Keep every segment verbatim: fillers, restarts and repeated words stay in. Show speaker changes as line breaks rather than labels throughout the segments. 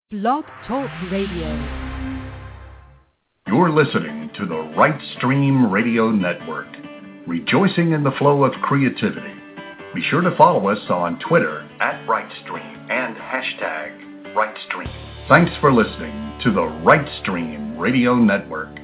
Blog Talk Radio.
You're listening to the Right Stream Radio Network, rejoicing in the flow of creativity. Be sure to follow us on Twitter at RightStream and hashtag RightStream. Thanks for listening to the Right Stream Radio Network.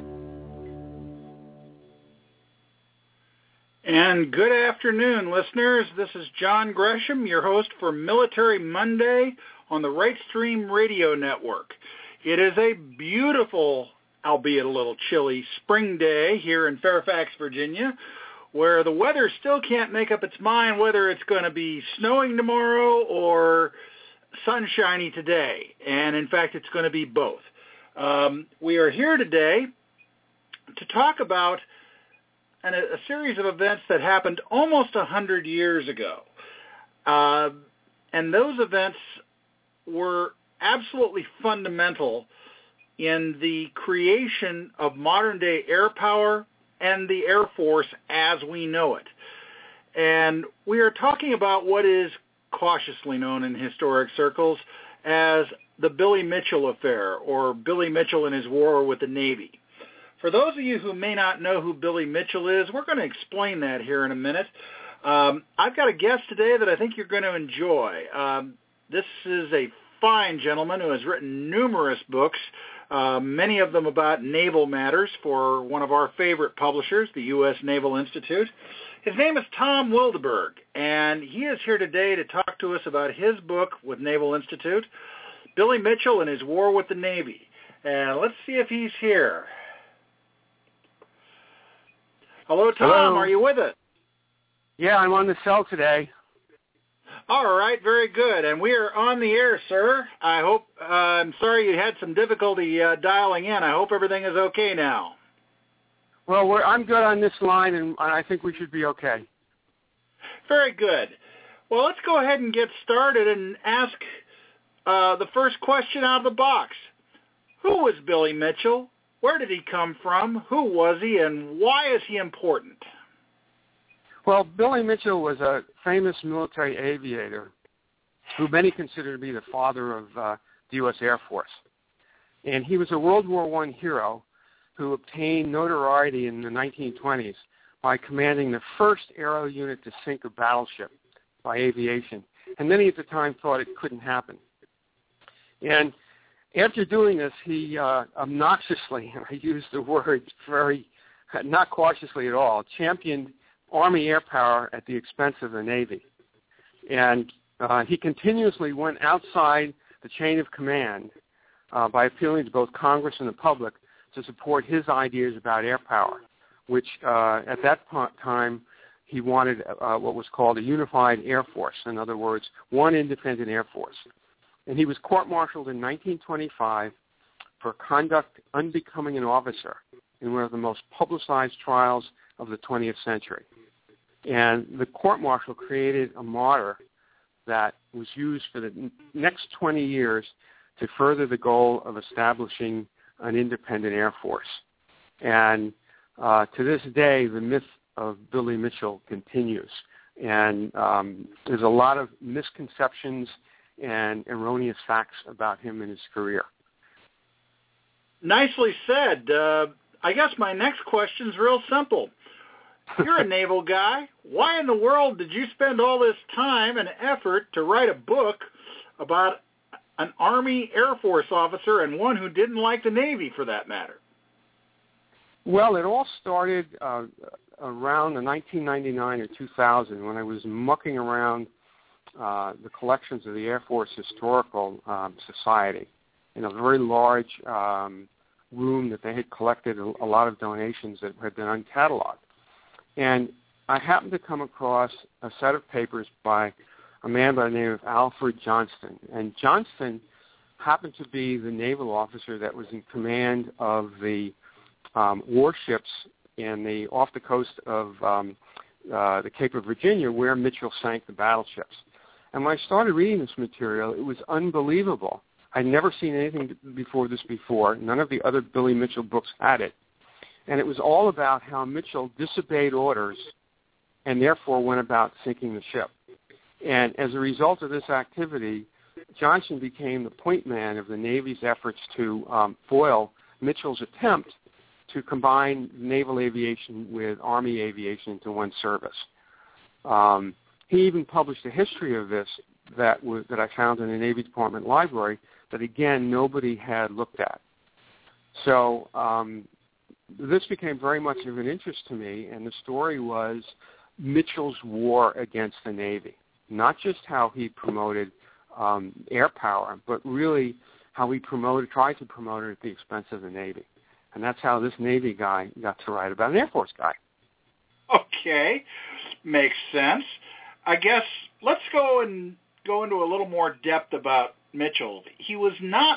And good afternoon, listeners. This is John Gresham, your host for Military Monday on the Right Stream Radio Network. It is a beautiful, albeit a little chilly, spring day here in Fairfax, Virginia, where the weather still can't make up its mind whether it's going to be snowing tomorrow or sunshiny today. And in fact, it's going to be both. Um, we are here today to talk about an, a series of events that happened almost one hundred years ago. Uh, and those events were absolutely fundamental in the creation of modern-day air power and the Air Force as we know it. And we are talking about what is cautiously known in historic circles as the Billy Mitchell affair, or Billy Mitchell and his war with the Navy. For those of you who may not know who Billy Mitchell is, we're going to explain that here in a minute. Um, I've got a guest today that I think you're going to enjoy. Um, this is a fine gentleman who has written numerous books, uh, many of them about naval matters for one of our favorite publishers, the U S Naval Institute. His name is Tom Wildeberg, and he is here today to talk to us about his book with Naval Institute, Billy Mitchell and his War with the Navy. And let's see if he's here. Hello, Tom.
Hello.
Are you with us?
Yeah, I'm on the cell today.
All right, very good. And we are on the air, sir. I hope, uh, I'm sorry you had some difficulty uh, dialing in. I hope everything is okay now.
Well, we're, I'm good on this line, and I think we should be okay.
Very good. Well, let's go ahead and get started and ask uh, the first question out of the box. Who was Billy Mitchell? Where did he come from? Who was he, and why is he important?
Well, Billy Mitchell was a famous military aviator who many consider to be the father of uh, the U S Air Force. And he was a World War One hero who obtained notoriety in the nineteen twenties by commanding the first aero unit to sink a battleship by aviation. And many at the time thought it couldn't happen. And after doing this, he uh, obnoxiously, and I use the word very, not cautiously at all, championed Army air power at the expense of the Navy. And uh, he continuously went outside the chain of command uh, by appealing to both Congress and the public to support his ideas about air power, which uh, at that time he wanted uh, what was called a unified Air Force. In other words, one independent Air Force. And he was court-martialed in nineteen twenty-five for conduct unbecoming an officer in one of the most publicized trials of the twentieth century. And the court-martial created a martyr that was used for the n- next twenty years to further the goal of establishing an independent Air Force. And uh, to this day, the myth of Billy Mitchell continues. And um, there's a lot of misconceptions and erroneous facts about him and his career.
Nicely said. Uh, I guess my next question is real simple. You're a naval guy. Why in the world did you spend all this time and effort to write a book about an Army Air Force officer and one who didn't like the Navy, for that matter?
Well, it all started uh, around the nineteen ninety-nine or two thousand when I was mucking around uh, the collections of the Air Force Historical um, Society in a very large um, room that they had collected a, a lot of donations that had been uncatalogued. And I happened to come across a set of papers by a man by the name of Alfred Johnston. And Johnston happened to be the naval officer that was in command of the um, warships in the off the coast of um, uh, the Cape of Virginia where Mitchell sank the battleships. And when I started reading this material, it was unbelievable. I'd never seen anything before this before. None of the other Billy Mitchell books had it. And it was all about how Mitchell disobeyed orders and therefore went about sinking the ship. And as a result of this activity, Johnson became the point man of the Navy's efforts to um, foil Mitchell's attempt to combine naval aviation with Army aviation into one service. Um, he even published a history of this that was, that I found in the Navy Department library that, again, nobody had looked at. So um, this became very much of an interest to me, and the story was Mitchell's war against the Navy, not just how he promoted um, air power, but really how he promoted, tried to promote it at the expense of the Navy. And that's how this Navy guy got to write about an Air Force guy.
Okay, makes sense. I guess let's go and go into a little more depth about Mitchell. He was not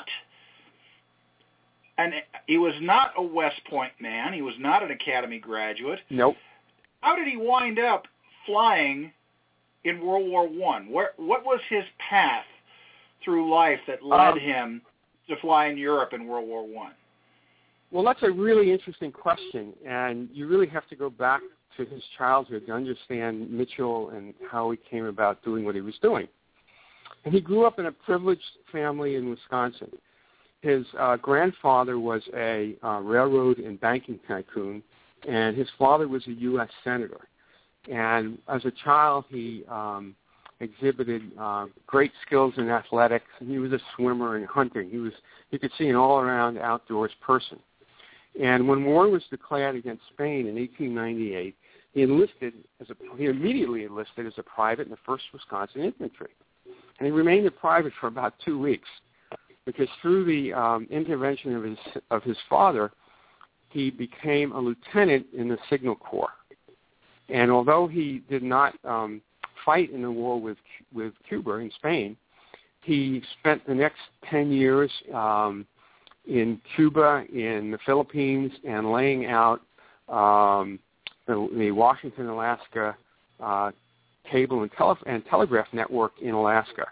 an he was not a West Point man. He was not an Academy graduate.
Nope.
How did he wind up flying in World War One? Where what was his path through life that led um, him to fly in Europe in World War One?
Well, that's a really interesting question, and you really have to go back to his childhood to understand Mitchell and how he came about doing what he was doing. And he grew up in a privileged family in Wisconsin. His uh, grandfather was a uh, railroad and banking tycoon, and his father was a U S senator. And as a child, he um, exhibited uh, great skills in athletics, and he was a swimmer and hunting. He was, you could see, an all-around outdoors person. And when war was declared against Spain in eighteen ninety-eight, he enlisted as a he immediately enlisted as a private in the first Wisconsin Infantry, and he remained a private for about two weeks, because through the um, intervention of his of his father, he became a lieutenant in the Signal Corps. And although he did not um, fight in the war with with Cuba in Spain, he spent the next ten years. Um, in Cuba, in the Philippines, and laying out um, the, the Washington, Alaska uh, cable and, tele- and telegraph network in Alaska.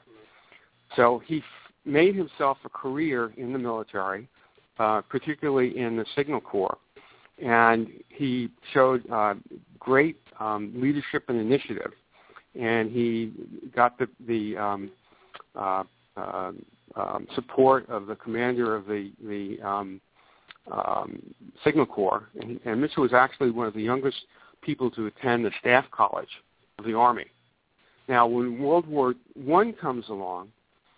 So he f- made himself a career in the military, uh, particularly in the Signal Corps, and he showed uh, great um, leadership and initiative, and he got the, the um, uh, uh, Um, support of the commander of the, the um, um, Signal Corps. And, and Mitchell was actually one of the youngest people to attend the Staff College of the Army. Now, when World War One comes along,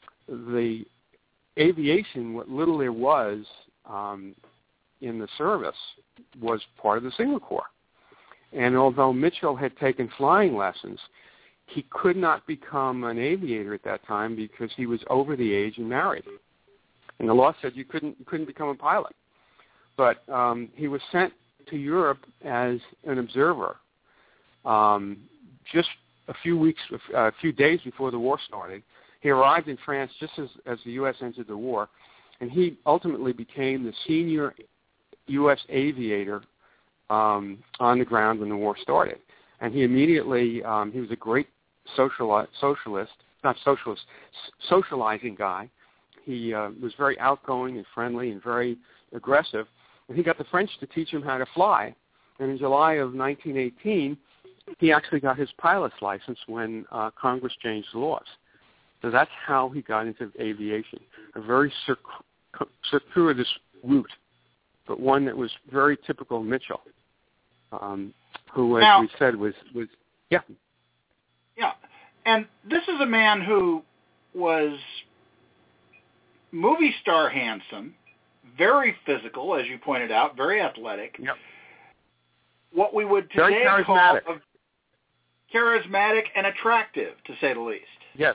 the aviation, what little there was um, in the service, was part of the Signal Corps. And although Mitchell had taken flying lessons, he could not become an aviator at that time because he was over the age and married. And the law said you couldn't you couldn't become a pilot. But um, he was sent to Europe as an observer um, just a few weeks, a few days before the war started. He arrived in France just as, as the U S entered the war, and he ultimately became the senior U S aviator um, on the ground when the war started. And he immediately, um, he was a great social, socialist, not socialist, socializing guy. He uh, was very outgoing and friendly and very aggressive. And he got the French to teach him how to fly. And in July of nineteen eighteen, he actually got his pilot's license when uh, Congress changed the laws. So that's how he got into aviation, a very circ- circuitous route, but one that was very typical Mitchell, um, who, as
now,
we said, was, was, yeah.
Yeah, and this is a man who was movie star handsome, very physical, as you pointed out, very athletic.
Yep.
What we would today
very charismatic.
call a, charismatic and attractive, to say the least.
Yes.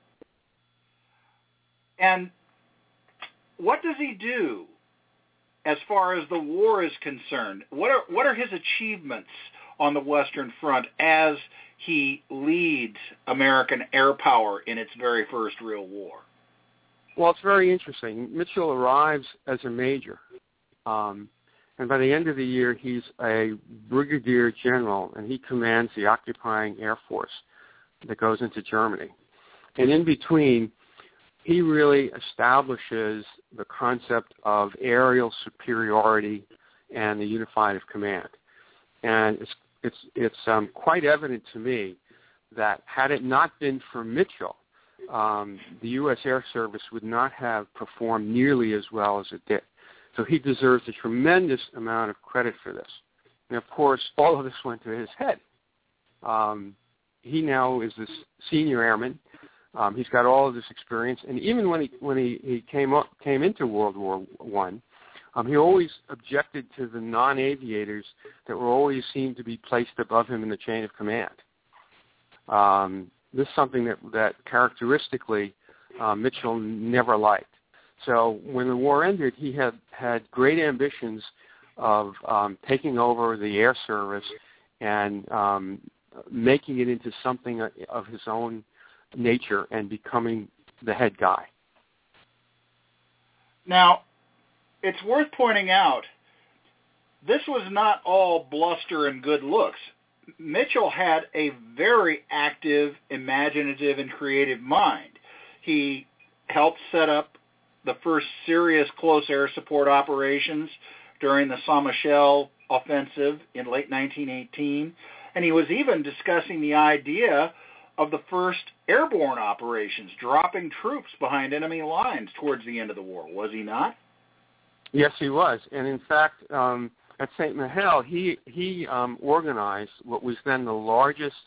And what does he do as far as the war is concerned? What are what are his achievements on the Western Front as he leads American air power in its very first real war?
Well, it's very interesting. Mitchell arrives as a major, um, and by the end of the year, he's a brigadier general, and he commands the occupying air force that goes into Germany. And in between, he really establishes the concept of aerial superiority and the unified of command. And it's it's it's um, quite evident to me that had it not been for Mitchell, um, the U S Air Service would not have performed nearly as well as it did. So he deserves a tremendous amount of credit for this. And, of course, all of this went to his head. Um, he now is this senior airman. Um, he's got all of this experience. And even when he when he, he came up came into World War One, um, he always objected to the non-aviators that were always seemed to be placed above him in the chain of command. Um, this is something that, that characteristically uh, Mitchell never liked. So when the war ended, he had, had great ambitions of um, taking over the air service and um, making it into something of his own nature and becoming the head guy.
Now, it's worth pointing out, this was not all bluster and good looks. Mitchell had a very active, imaginative, and creative mind. He helped set up the first serious close air support operations during the Saint-Michel offensive in late nineteen eighteen, and he was even discussing the idea of the first airborne operations, dropping troops behind enemy lines towards the end of the war, was he not?
Yes, he was. And in fact, um, at Saint-Michel, he, he um, organized what was then the largest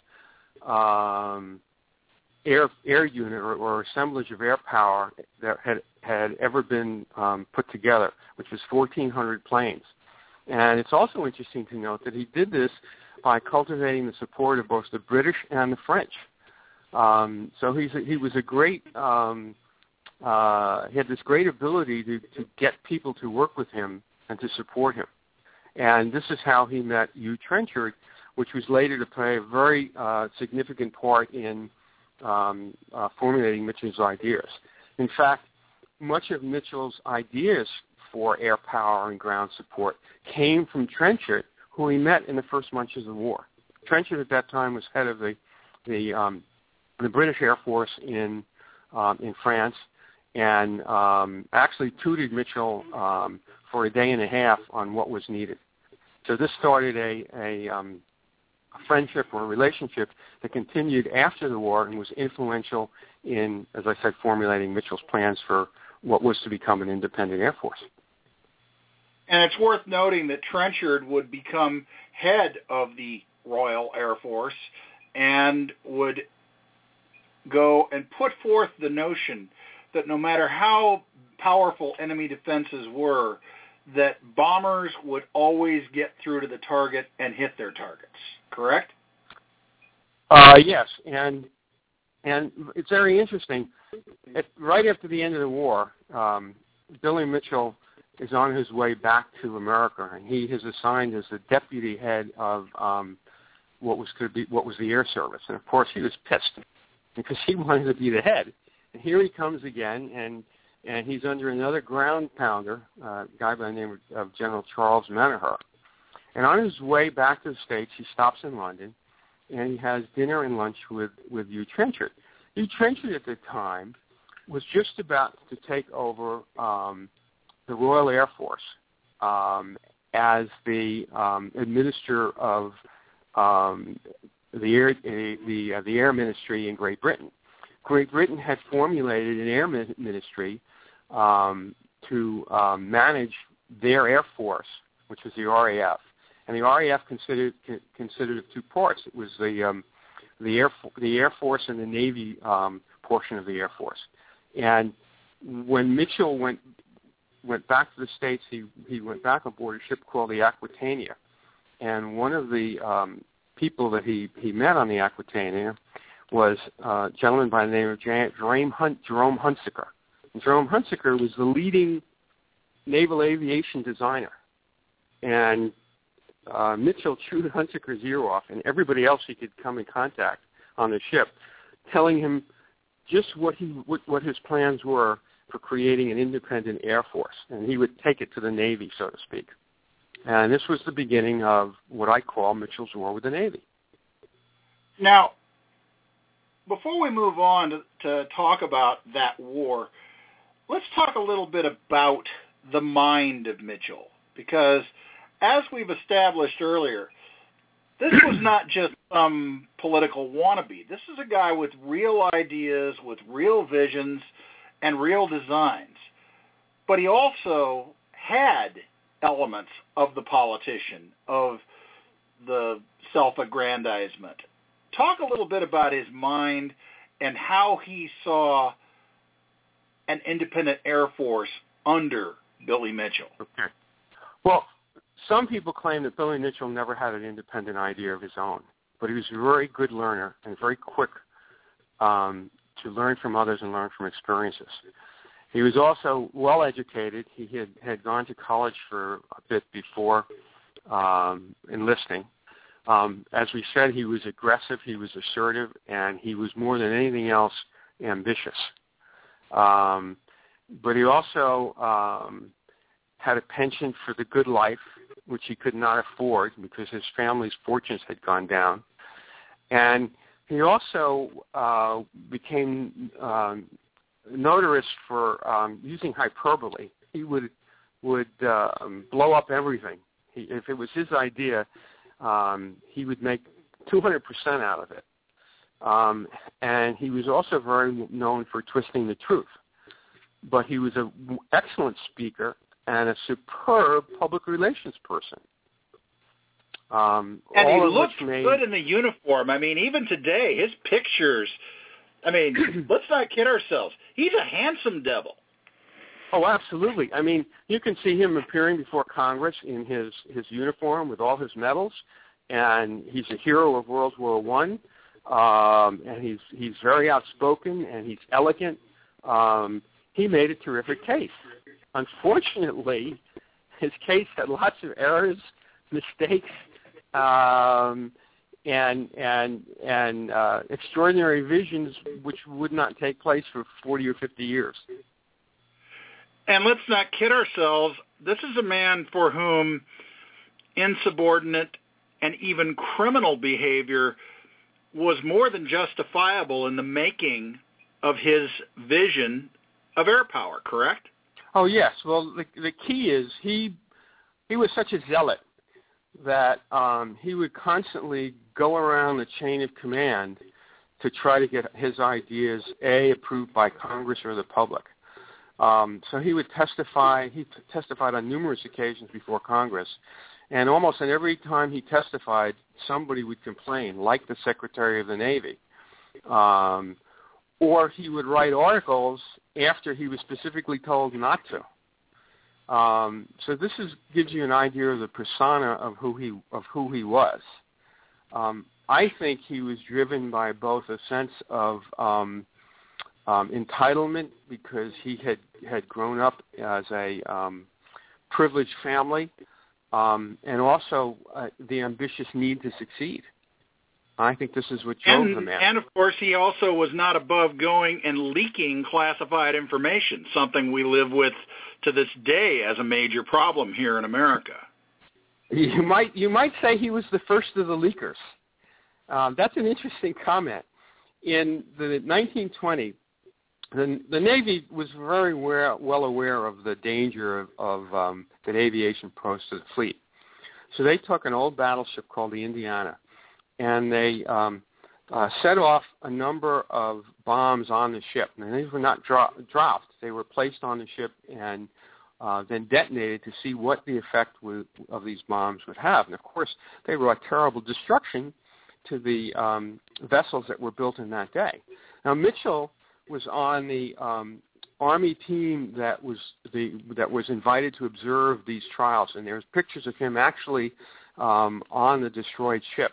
um, air air unit or, or assemblage of air power that had, had ever been um, put together, which was fourteen hundred planes. And it's also interesting to note that he did this by cultivating the support of both the British and the French. Um, so he's a, he was a great, um, uh, he had this great ability to, to get people to work with him and to support him. And this is how he met Hugh Trenchard, which was later to play a very uh, significant part in um, uh, formulating Mitchell's ideas. In fact, much of Mitchell's ideas for air power and ground support came from Trenchard, who he met in the first months of the war. Trenchard at that time was head of the the, um, the British Air Force in um, in France, and um, actually tutored Mitchell um, for a day and a half on what was needed. So this started a, a, um, a friendship or a relationship that continued after the war and was influential in, as I said, formulating Mitchell's plans for what was to become an independent Air Force.
And it's worth noting that Trenchard would become head of the Royal Air Force and would go and put forth the notion that no matter how powerful enemy defenses were, that bombers would always get through to the target and hit their targets. Correct?
Uh, yes, and and it's very interesting. At, right after the end of the war, um, Billy Mitchell is on his way back to America, and he is assigned as the deputy head of um, what was to be what was the Air Service. And of course, he was pissed because he wanted to be the head. And here he comes again, and and he's under another ground pounder, uh, a guy by the name of, of General Charles Menaher. And on his way back to the States, he stops in London, and he has dinner and lunch with, with Hugh Trenchard. Hugh Trenchard at the time was just about to take over um, the Royal Air Force um, as the um, administrator of um, the air the uh, the Air Ministry in Great Britain. Great Britain had formulated an air ministry um, to um, manage their air force, which was the R A F, and the R A F considered considered of two parts. It was the um, the air the Air Force and the Navy um, portion of the Air Force. And when Mitchell went went back to the States, he he went back aboard a ship called the Aquitania, and one of the um, people that he, he met on the Aquitania was uh, a gentleman by the name of Jerome, Hunt, Jerome Hunsaker. And Jerome Hunsaker was the leading naval aviation designer. And uh, Mitchell chewed Hunsaker's ear off and everybody else he could come in contact on the ship, telling him just what he what, what his plans were for creating an independent Air Force. And he would take it to the Navy, so to speak. And this was the beginning of what I call Mitchell's war with the Navy.
Now, before we move on to, to talk about that war, let's talk a little bit about the mind of Mitchell, because as we've established earlier, this was not just some political wannabe. This is a guy with real ideas, with real visions, and real designs. But he also had elements of the politician, of the self-aggrandizement. Talk a little bit about his mind and how he saw an independent Air Force under Billy Mitchell.
Okay. Well, some people claim that Billy Mitchell never had an independent idea of his own, but he was a very good learner and very quick um, to learn from others and learn from experiences. He was also well educated. He had, had gone to college for a bit before um, enlisting. Um, as we said, he was aggressive, he was assertive, and he was more than anything else ambitious. Um, but he also um, had a penchant for the good life, which he could not afford because his family's fortunes had gone down. And he also uh, became um, notorious for um, using hyperbole. He would would uh, blow up everything. He, if it was his idea, um, he would make two hundred percent out of it. Um, and he was also very known for twisting the truth. But he was an excellent speaker and a superb public relations person. Um,
and
all
he
of
looked
which made,
good in the uniform. I mean, even today, his pictures, I mean, let's not kid ourselves. He's a handsome devil.
Oh, absolutely. I mean, you can see him appearing before Congress in his, his uniform with all his medals, and he's a hero of World War One, um, and he's he's very outspoken, and he's elegant. Um, he made a terrific case. Unfortunately, his case had lots of errors, mistakes, um, and and and uh, extraordinary visions which would not take place for forty or fifty years.
And let's not kid ourselves. This is a man for whom insubordinate and even criminal behavior was more than justifiable in the making of his vision of air power, correct?
Oh, yes. Well, the, the key is he he was such a zealot that um, he would constantly go around the chain of command to try to get his ideas, A, approved by Congress or the public. Um, so he would testify. He t- testified on numerous occasions before Congress, and almost at every time he testified, somebody would complain, like the Secretary of the Navy, um, or he would write articles after he was specifically told not to. Um, so this is gives you an idea of the persona of who he of who he was. Um, I think he was driven by both a sense of um, Um, entitlement because he had, had grown up as a um, privileged family, um, and also uh, the ambitious need to succeed. I think this is what drove
and,
the man.
And, of course, he also was not above going and leaking classified information, something we live with to this day as a major problem here in America.
You might, you might say he was the first of the leakers. Um, that's an interesting comment. In the nineteen twenty, The, the Navy was very well, well aware of the danger of, of um, that aviation posed to the fleet. So they took an old battleship called the Indiana, and they um, uh, set off a number of bombs on the ship. And these were not dro- dropped. They were placed on the ship and uh, then detonated to see what the effect w- of these bombs would have. And, of course, they wrought terrible destruction to the um, vessels that were built in that day. Now, Mitchell was on the um, Army team that was the that was invited to observe these trials, and there's pictures of him actually um, on the destroyed ship.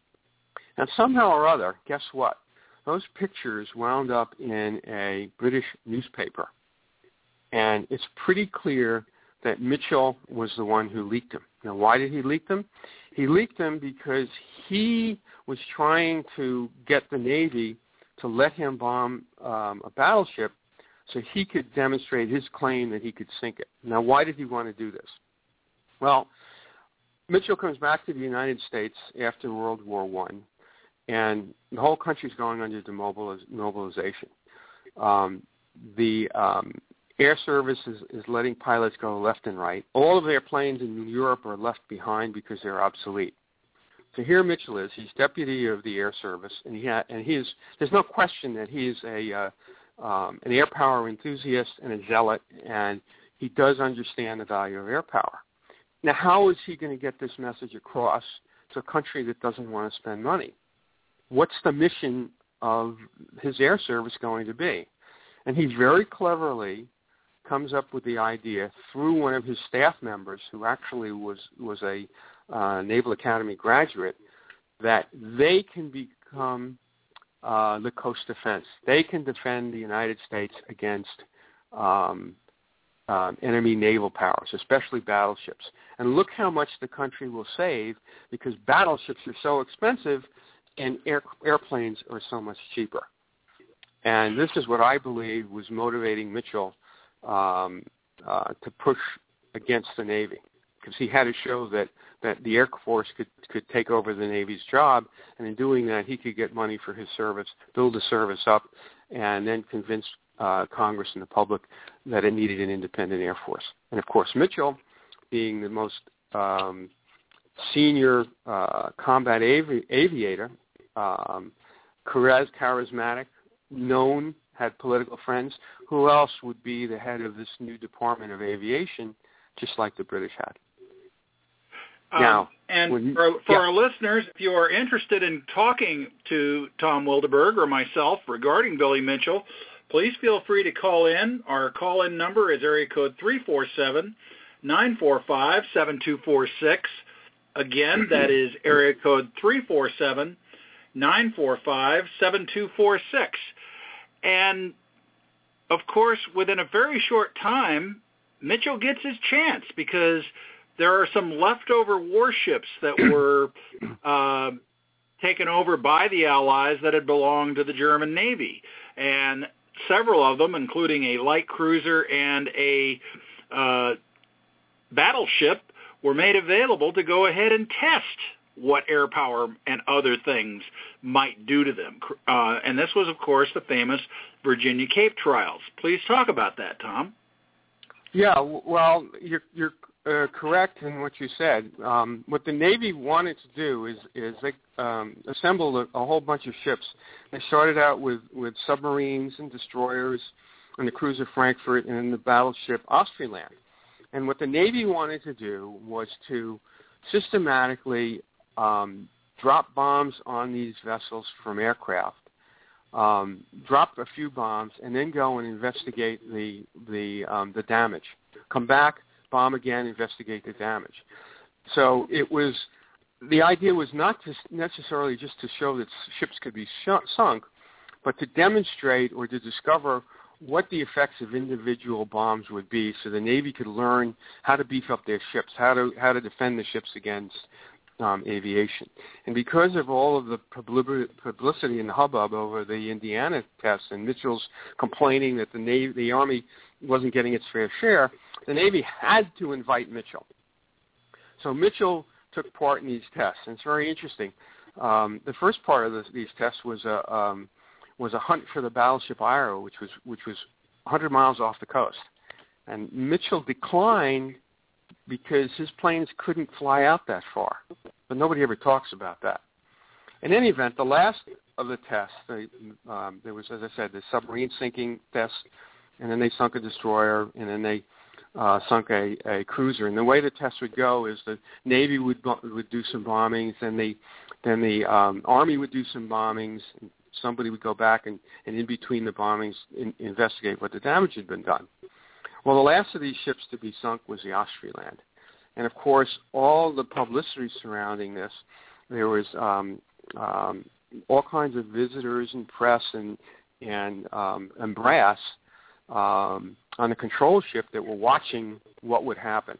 And somehow or other, guess what? Those pictures wound up in a British newspaper, and it's pretty clear that Mitchell was the one who leaked them. Now, why did he leak them? He leaked them because he was trying to get the Navy to let him bomb um, a battleship so he could demonstrate his claim that he could sink it. Now, why did he want to do this? Well, Mitchell comes back to the United States after World War One, and the whole country's going under demobilization. Um, the um, Air Service is, is letting pilots go left and right. All of their planes in Europe are left behind because they're obsolete. So here Mitchell is. He's deputy of the Air Service, and he ha- and he is. There's no question that he is a uh, um, an air power enthusiast and a zealot, and he does understand the value of air power. Now, how is he going to get this message across to a country that doesn't want to spend money? What's the mission of his air service going to be? And he very cleverly comes up with the idea through one of his staff members, who actually was was a uh, Naval Academy graduate, that they can become uh, the coast defense. They can defend the United States against um, uh, enemy naval powers, especially battleships. And look how much the country will save, because battleships are so expensive and air, airplanes are so much cheaper. And this is what I believe was motivating Mitchell um, uh, to push against the Navy, because he had to show that, that the Air Force could, could take over the Navy's job, and in doing that, he could get money for his service, build the service up, and then convince uh, Congress and the public that it needed an independent Air Force. And, of course, Mitchell, being the most um, senior uh, combat avi- aviator, um, charismatic, known, had political friends, who else would be the head of this new Department of Aviation, just like the British had?
Um,
now,
and
when,
for, for
yeah.
our listeners, if you are interested in talking to Tom Wildeberg or myself regarding Billy Mitchell, please feel free to call in. Our call-in number is area code three four seven, nine four five, seven two four six. Again, that is area code three four seven, nine four five, seven two four six. And, of course, within a very short time, Mitchell gets his chance, because there are some leftover warships that were uh, taken over by the Allies that had belonged to the German Navy. And several of them, including a light cruiser and a uh, battleship, were made available to go ahead and test what air power and other things might do to them. Uh, and this was, of course, the famous Virginia Cape trials. Please talk about that, Tom.
Yeah, well, you're, you're uh, correct in what you said. Um, what the Navy wanted to do is, is they um, assembled a, a whole bunch of ships. They started out with, with submarines and destroyers and the cruiser Frankfurt and the battleship Austrialand. And what the Navy wanted to do was to systematically um, drop bombs on these vessels from aircraft, um, drop a few bombs, and then go and investigate the the um, the damage. Come back, bomb again, investigate the damage. So it was the idea was not to necessarily just to show that ships could be sh- sunk, but to demonstrate or to discover what the effects of individual bombs would be, so the Navy could learn how to beef up their ships, how to how to defend the ships against um, aviation. And because of all of the publicity and hubbub over the Indiana tests and Mitchell's complaining that the Navy, the Army wasn't getting its fair share, the Navy had to invite Mitchell. So Mitchell took part in these tests, and it's very interesting. Um, the first part of this, these tests was a um, was a hunt for the battleship Iro, which was which was one hundred miles off the coast. And Mitchell declined because his planes couldn't fly out that far. But nobody ever talks about that. In any event, the last of the tests, they, um, there was, as I said, the submarine sinking test, and then they sunk a destroyer, and then they uh, sunk a, a cruiser. And the way the test would go is the Navy would would do some bombings, and the then the um, Army would do some bombings. Somebody would go back and, and in between the bombings, in, investigate what the damage had been done. Well, the last of these ships to be sunk was the Austrialand. And, of course, all the publicity surrounding this, there was um, um, all kinds of visitors and press and, and, um, and brass um, on the control ship that were watching what would happen.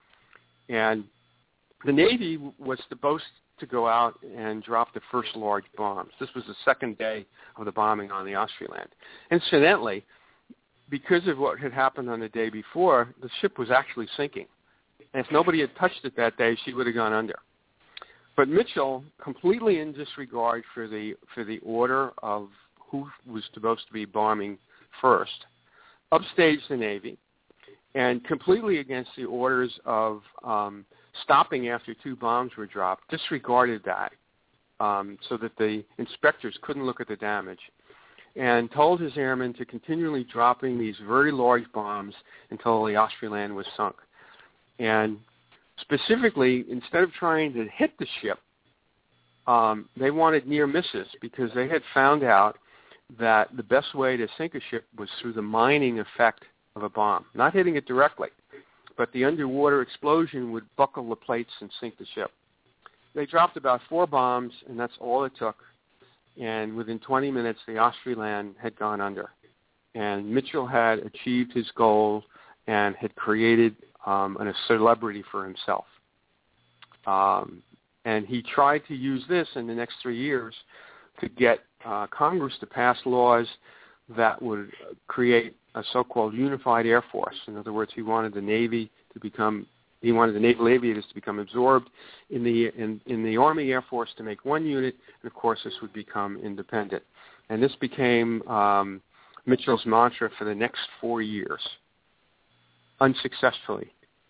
And the Navy was supposed to go out and drop the first large bombs. This was the second day of the bombing on the Austrialand. Incidentally, because of what had happened on the day before, the ship was actually sinking. And if nobody had touched it that day, she would have gone under. But Mitchell, completely in disregard for the for the order of who was supposed to be bombing first, upstaged the Navy, and completely against the orders of um, stopping after two bombs were dropped, disregarded that um, so that the inspectors couldn't look at the damage, and told his airmen to continually dropping these very large bombs until the Ostfriesland was sunk. And specifically, instead of trying to hit the ship, um, they wanted near misses because they had found out that the best way to sink a ship was through the mining effect of a bomb, not hitting it directly, but the underwater explosion would buckle the plates and sink the ship. They dropped about four bombs, and that's all it took. And within twenty minutes, the Ostfriesland had gone under. And Mitchell had achieved his goal and had created um, a celebrity for himself. Um, and he tried to use this in the next three years to get uh, Congress to pass laws that would create a so-called unified Air Force. In other words, he wanted the Navy to become, he wanted the naval aviators to become absorbed in the in, in the Army Air Force to make one unit, and of course this would become independent. And this became um, Mitchell's mantra for the next four years, unsuccessfully.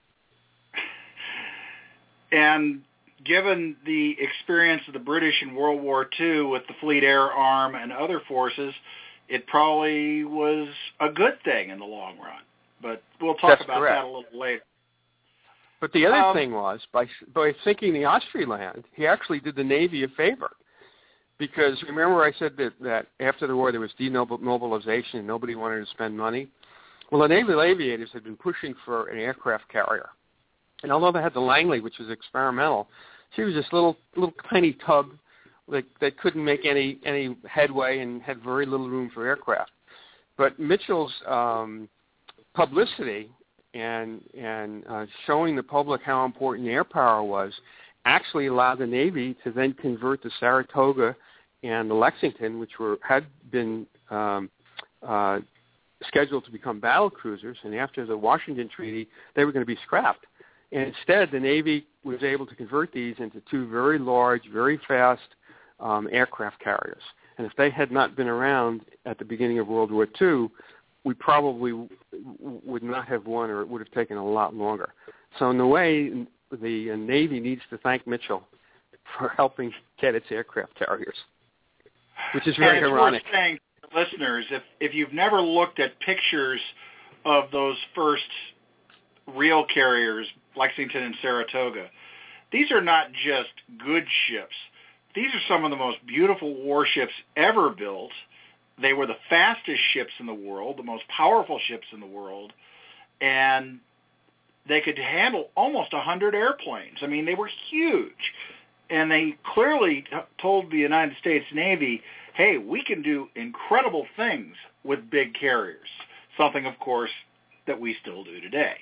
And given the experience of the British in World War Two with the Fleet Air Arm and other forces, it probably was a good thing in the long run. But we'll talk
That's
about
correct.
that a little later.
But the other
Um,
thing was, by by sinking the Ostfriesland, he actually did the Navy a favor. Because remember I said that, that after the war there was demobilization and nobody wanted to spend money? Well, the naval aviators had been pushing for an aircraft carrier. And although they had the Langley, which was experimental, she was this little little tiny tug that, that couldn't make any, any headway and had very little room for aircraft. But Mitchell's um, publicity and, and uh, showing the public how important air power was actually allowed the Navy to then convert the Saratoga and the Lexington, which were had been um, uh, scheduled to become battle cruisers, and after the Washington Treaty, they were going to be scrapped. And instead, the Navy was able to convert these into two very large, very fast um, aircraft carriers. And if they had not been around at the beginning of World War Two, we probably w- would not have won, or it would have taken a lot longer. So in a way, the uh, Navy needs to thank Mitchell for helping get its aircraft carriers, which is very
and it's
ironic.
Worth saying to listeners, if, if you've never looked at pictures of those first real carriers, Lexington and Saratoga, these are not just good ships. These are some of the most beautiful warships ever built. They were the fastest ships in the world, the most powerful ships in the world, and they could handle almost one hundred airplanes. I mean, they were huge. And they clearly t- told the United States Navy, hey, we can do incredible things with big carriers, something, of course, that we still do today.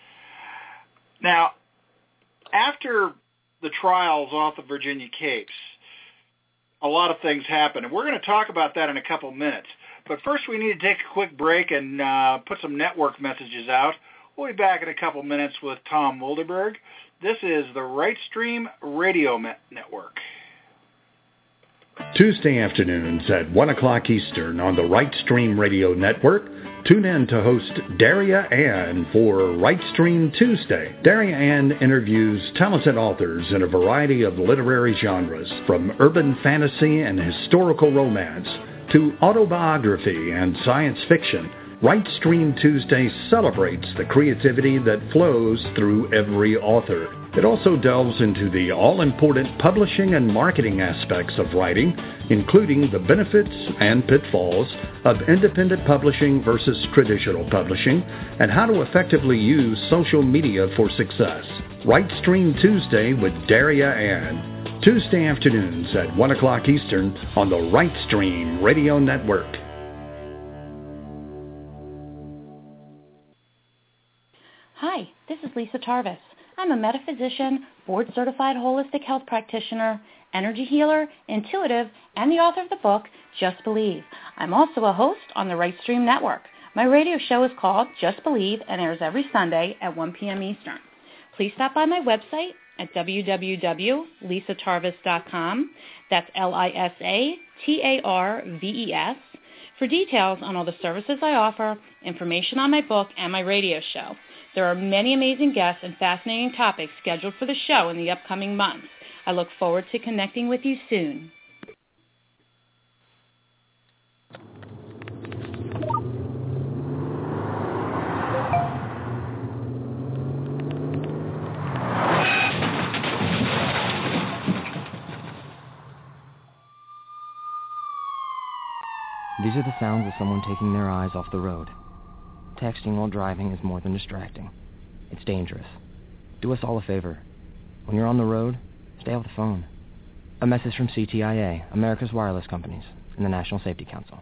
Now, after the trials off the Virginia Capes, a lot of things happened, and we're going to talk about that in a couple minutes. But first, we need to take a quick break and uh, put some network messages out. We'll be back in a couple minutes with Tom Wilderberg. This is the Right Stream Radio Network.
Tuesday afternoons at one o'clock Eastern on the Right Stream Radio Network, tune in to host Daria Ann for Right Stream Tuesday. Daria Ann interviews talented authors in a variety of literary genres, from urban fantasy and historical romance to autobiography and science fiction. Right Stream Tuesday celebrates the creativity that flows through every author. It also delves into the all-important publishing and marketing aspects of writing, including the benefits and pitfalls of independent publishing versus traditional publishing, and how to effectively use social media for success. Right Stream Tuesday with Daria Ann. Tuesday afternoons at one o'clock Eastern on the Right Stream Radio Network.
Hi, this is Lisa Tarvis. I'm a metaphysician, board-certified holistic health practitioner, energy healer, intuitive, and the author of the book, Just Believe. I'm also a host on the Right Stream Network. My radio show is called Just Believe and airs every Sunday at one p.m. Eastern. Please stop by my website at w w w dot lisa tarvis dot com. That's L I S A T A R V E S. For details on all the services I offer, information on my book, and my radio show. There are many amazing guests and fascinating topics scheduled for the show in the upcoming months. I look forward to connecting with you soon.
These are the sounds of someone taking their eyes off the road. Texting while driving is more than distracting. It's dangerous. Do us all a favor. When you're on the road, stay off the phone. A message from C T I A, America's Wireless Companies, and the National Safety Council.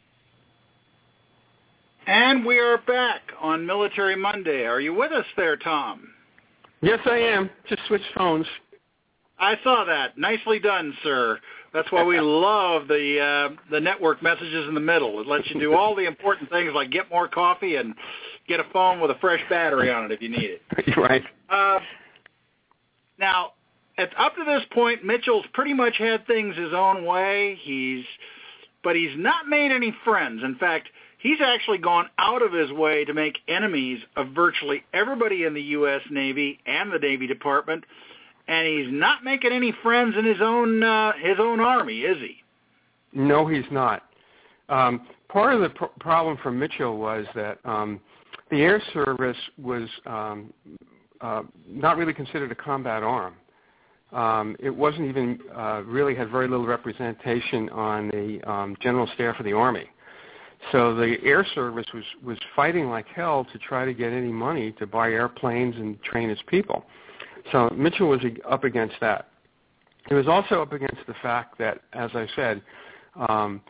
And we are back on Military Monday. Are you with us there, Tom?
Yes, I am. Just switched phones.
I saw that. Nicely done, sir. That's why we love the uh, the network messages in the middle. It lets you do all the important things like get more coffee and get a phone with a fresh battery on it if you need it.
Right.
Uh, now, at, up to this point, Mitchell's pretty much had things his own way. He's, but he's not made any friends. In fact, he's actually gone out of his way to make enemies of virtually everybody in the U S Navy and the Navy Department. And he's not making any friends in his own uh, his own army, is he?
No, he's not. Um, part of the pr- problem for Mitchell was that um, the Air Service was um, uh, not really considered a combat arm. Um, it wasn't even uh, really had very little representation on the um, General Staff of the Army. So the Air Service was, was fighting like hell to try to get any money to buy airplanes and train its people. So Mitchell was up against that. He was also up against the fact that, as I said, um,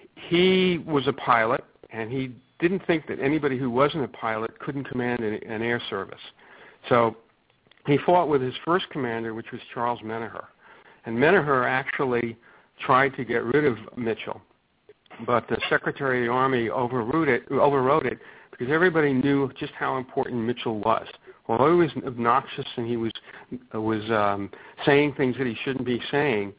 he was a pilot, and he didn't think that anybody who wasn't a pilot couldn't command an, an air service. So he fought with his first commander, which was Charles Menaher. And Menaher actually tried to get rid of Mitchell, but the Secretary of the Army overrode it, overrode it because everybody knew just how important Mitchell was. Although he was obnoxious and he was was um, saying things that he shouldn't be saying,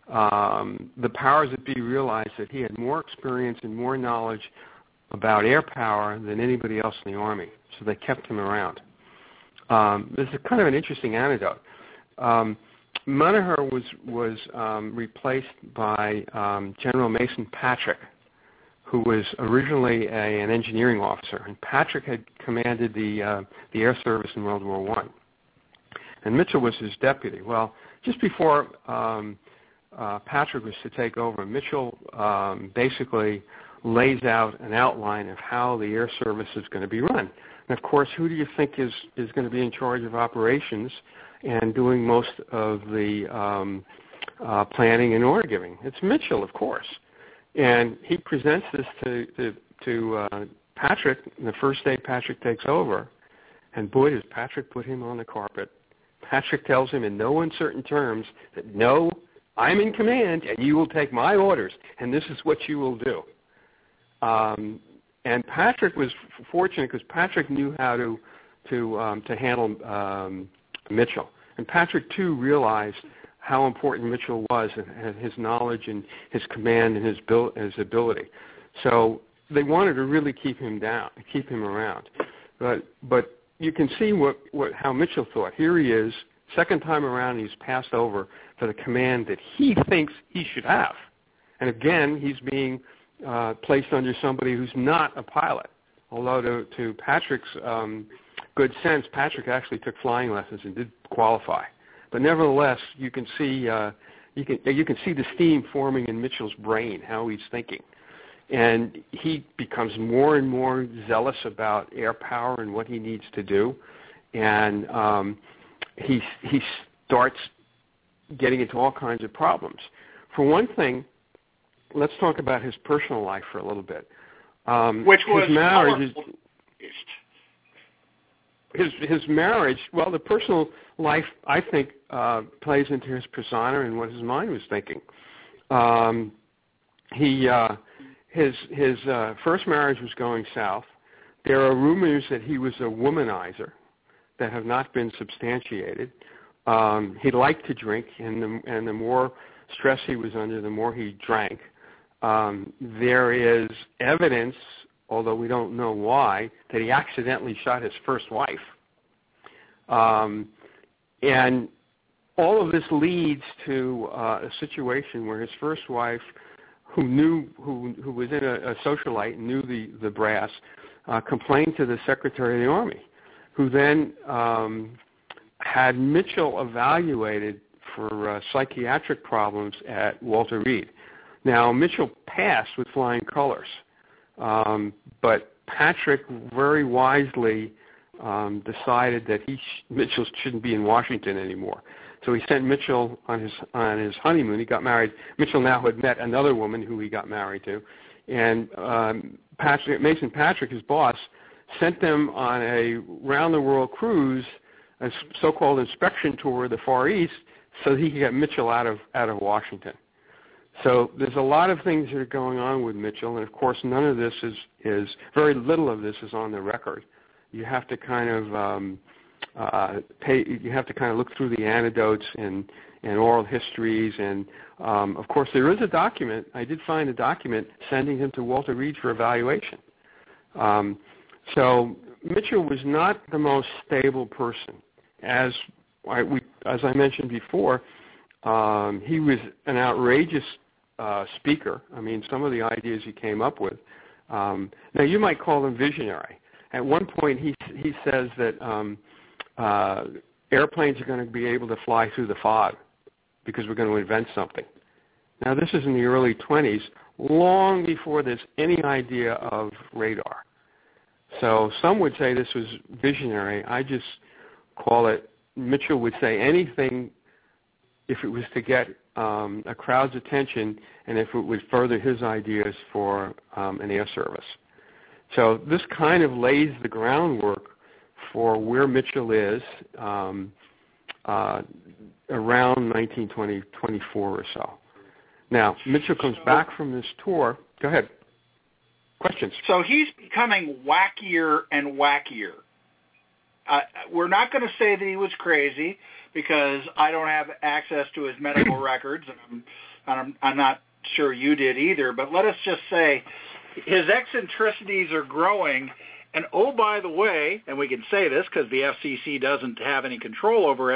um, the powers that be realized that he had more experience and more knowledge about air power than anybody else in the Army, so they kept him around. Um, this is kind of an interesting anecdote. Um, Menaher was was um, replaced by um, General Mason Patrick, who was originally a, an engineering officer, and Patrick had commanded the uh, the Air Service in World War One, and Mitchell was his deputy. Well, just before um, uh, Patrick was to take over, Mitchell um, basically lays out an outline of how the Air Service is going to be run. And of course, who do you think is is going to be in charge of operations and doing most of the um, uh, planning and order giving? It's Mitchell, of course. And he presents this to to, to uh, Patrick the first day Patrick takes over. And boy, does Patrick put him on the carpet. Patrick tells him in no uncertain terms that, no, I'm in command, and you will take my orders, and this is what you will do. Um, and Patrick was fortunate because Patrick knew how to to um, to handle um, Mitchell. And Patrick, too, realized how important Mitchell was and his knowledge and his command and his, bil- his ability. So they wanted to really keep him down, keep him around. But but you can see what, what how Mitchell thought. Here he is, second time around, he's passed over for the command that he thinks he should have. And again, he's being uh, placed under somebody who's not a pilot. Although to, to Patrick's um, good sense, Patrick actually took flying lessons and did qualify. But nevertheless, you can see uh, you can you can see the steam forming in Mitchell's brain, how he's thinking, and he becomes more and more zealous about air power and what he needs to do, and um, he he starts getting into all kinds of problems. For one thing, let's talk about his personal life for a little bit. Um,
Which was
his marriage is,
powerful.
His his marriage, well, the personal life, I think, uh, plays into his persona and what his mind was thinking. Um, he uh, his his uh, first marriage was going south. There are rumors that he was a womanizer that have not been substantiated. Um, he liked to drink, and the and the more stress he was under, the more he drank. Um, there is evidence although we don't know why, that he accidentally shot his first wife. Um, and all of this leads to uh, a situation where his first wife, who knew, who who was in a, a socialite, knew the the brass, uh, complained to the Secretary of the Army, who then um, had Mitchell evaluated for uh, psychiatric problems at Walter Reed. Now, Mitchell passed with flying colors, um, but Patrick very wisely um, decided that he sh- Mitchell shouldn't be in Washington anymore. So he sent Mitchell on his on his honeymoon. He got married. Mitchell now had met another woman who he got married to, and um, Patrick, Mason Patrick, his boss, sent them on a round-the-world cruise, a so-called inspection tour of the Far East, so he could get Mitchell out of out of Washington. So there's a lot of things that are going on with Mitchell, and of course none of this is, is very little of this is on the record. You have to kind of um, uh, pay, you have to kind of look through the anecdotes and, and oral histories, and um, of course there is a document. I did find a document sending him to Walter Reed for evaluation. Um, so Mitchell was not the most stable person, as I, we, as I mentioned before. Um, he was an outrageous uh, speaker. I mean, some of the ideas he came up with. Um, now, you might call him visionary. At one point, he he says that um, uh, airplanes are going to be able to fly through the fog because we're going to invent something. Now, this is in the early twenties, long before there's any idea of radar. So some would say this was visionary. I just call it, Mitchell would say anything if it was to get um, a crowd's attention and if it would further his ideas for um, an air service. So this kind of lays the groundwork for where Mitchell is um, uh, around nineteen twenty, twenty-four or so. Now, Mitchell comes
so,
back from this tour. Go ahead. Questions?
So he's becoming wackier and wackier. Uh, we're not going to say that he was crazy because I don't have access to his medical records, and, I'm, and I'm, I'm not sure you did either, but let us just say his eccentricities are growing, and oh, by the way, and we can say this because the F C C doesn't have any control over us,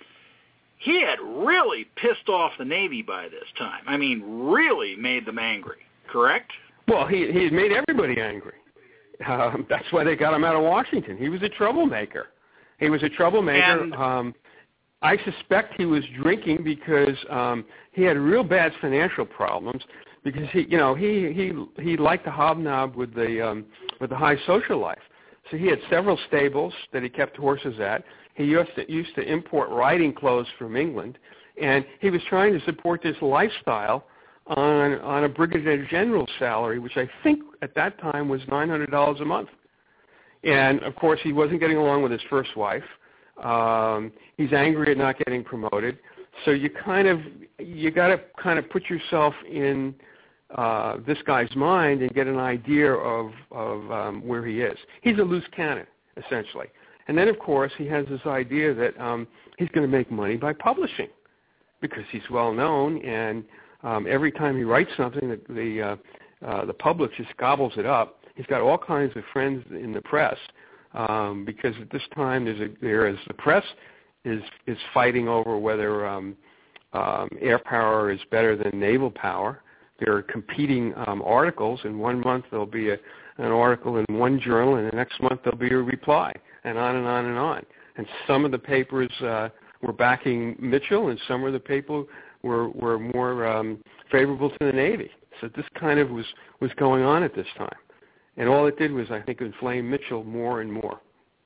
he had really pissed off the Navy by this time. I mean, really made them angry, correct?
Well, he he made everybody angry. Um, that's why they got him out of Washington. He was a troublemaker. He was a troublemaker.
And,
um, I suspect he was drinking because um, he had real bad financial problems. Because he, you know, he he he liked to hobnob with the um, with the high social life. So he had several stables that he kept horses at. He used to used to import riding clothes from England, and he was trying to support this lifestyle on on a brigadier general's salary, which I think at that time was nine hundred dollars a month. And of course, he wasn't getting along with his first wife. Um, he's angry at not getting promoted. So you kind of you got to kind of put yourself in uh, this guy's mind and get an idea of of um, where he is. He's a loose cannon, essentially. And then, of course, he has this idea that um, he's going to make money by publishing because he's well known, and um, every time he writes something, the the, uh, uh, the public just gobbles it up. He's got all kinds of friends in the press um, because at this time there's a, there is the press is is fighting over whether um, um, air power is better than naval power. There are competing um, articles, and one month there'll be a, an article in one journal, and the next month there'll be a reply, and on and on and on. And some of the papers uh, were backing Mitchell, and some of the papers were were more um, favorable to the Navy. So this kind of was was going on at this time, and all it did was, I think, inflame Mitchell more and more.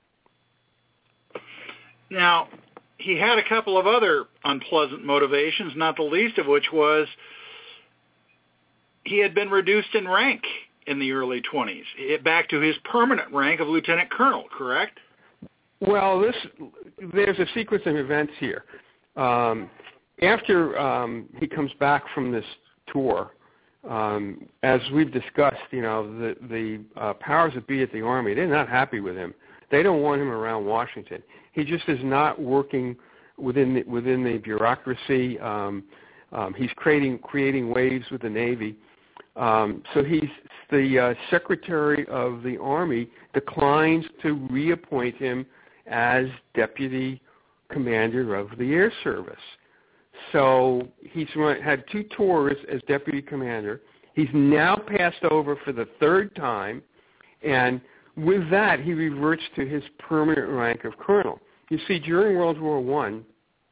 Now, he had a couple of other unpleasant motivations, not the least of which was he had been reduced in rank in the early twenties, back to his permanent rank of lieutenant colonel, correct?
Well, this there's a sequence of events here. Um, after um, he comes back from this tour, um, as we've discussed, you know, the, the uh, powers that be at the Army, they're not happy with him. They don't want him around Washington. He just is not working within the, within the bureaucracy. Um, um, he's creating creating waves with the Navy. Um, so he's the uh, Secretary of the Army declines to reappoint him as Deputy Commander of the Air Service. So he's run, had two tours as Deputy Commander. He's now passed over for the third time, and with that, he reverts to his permanent rank of Colonel. You see, during World War One,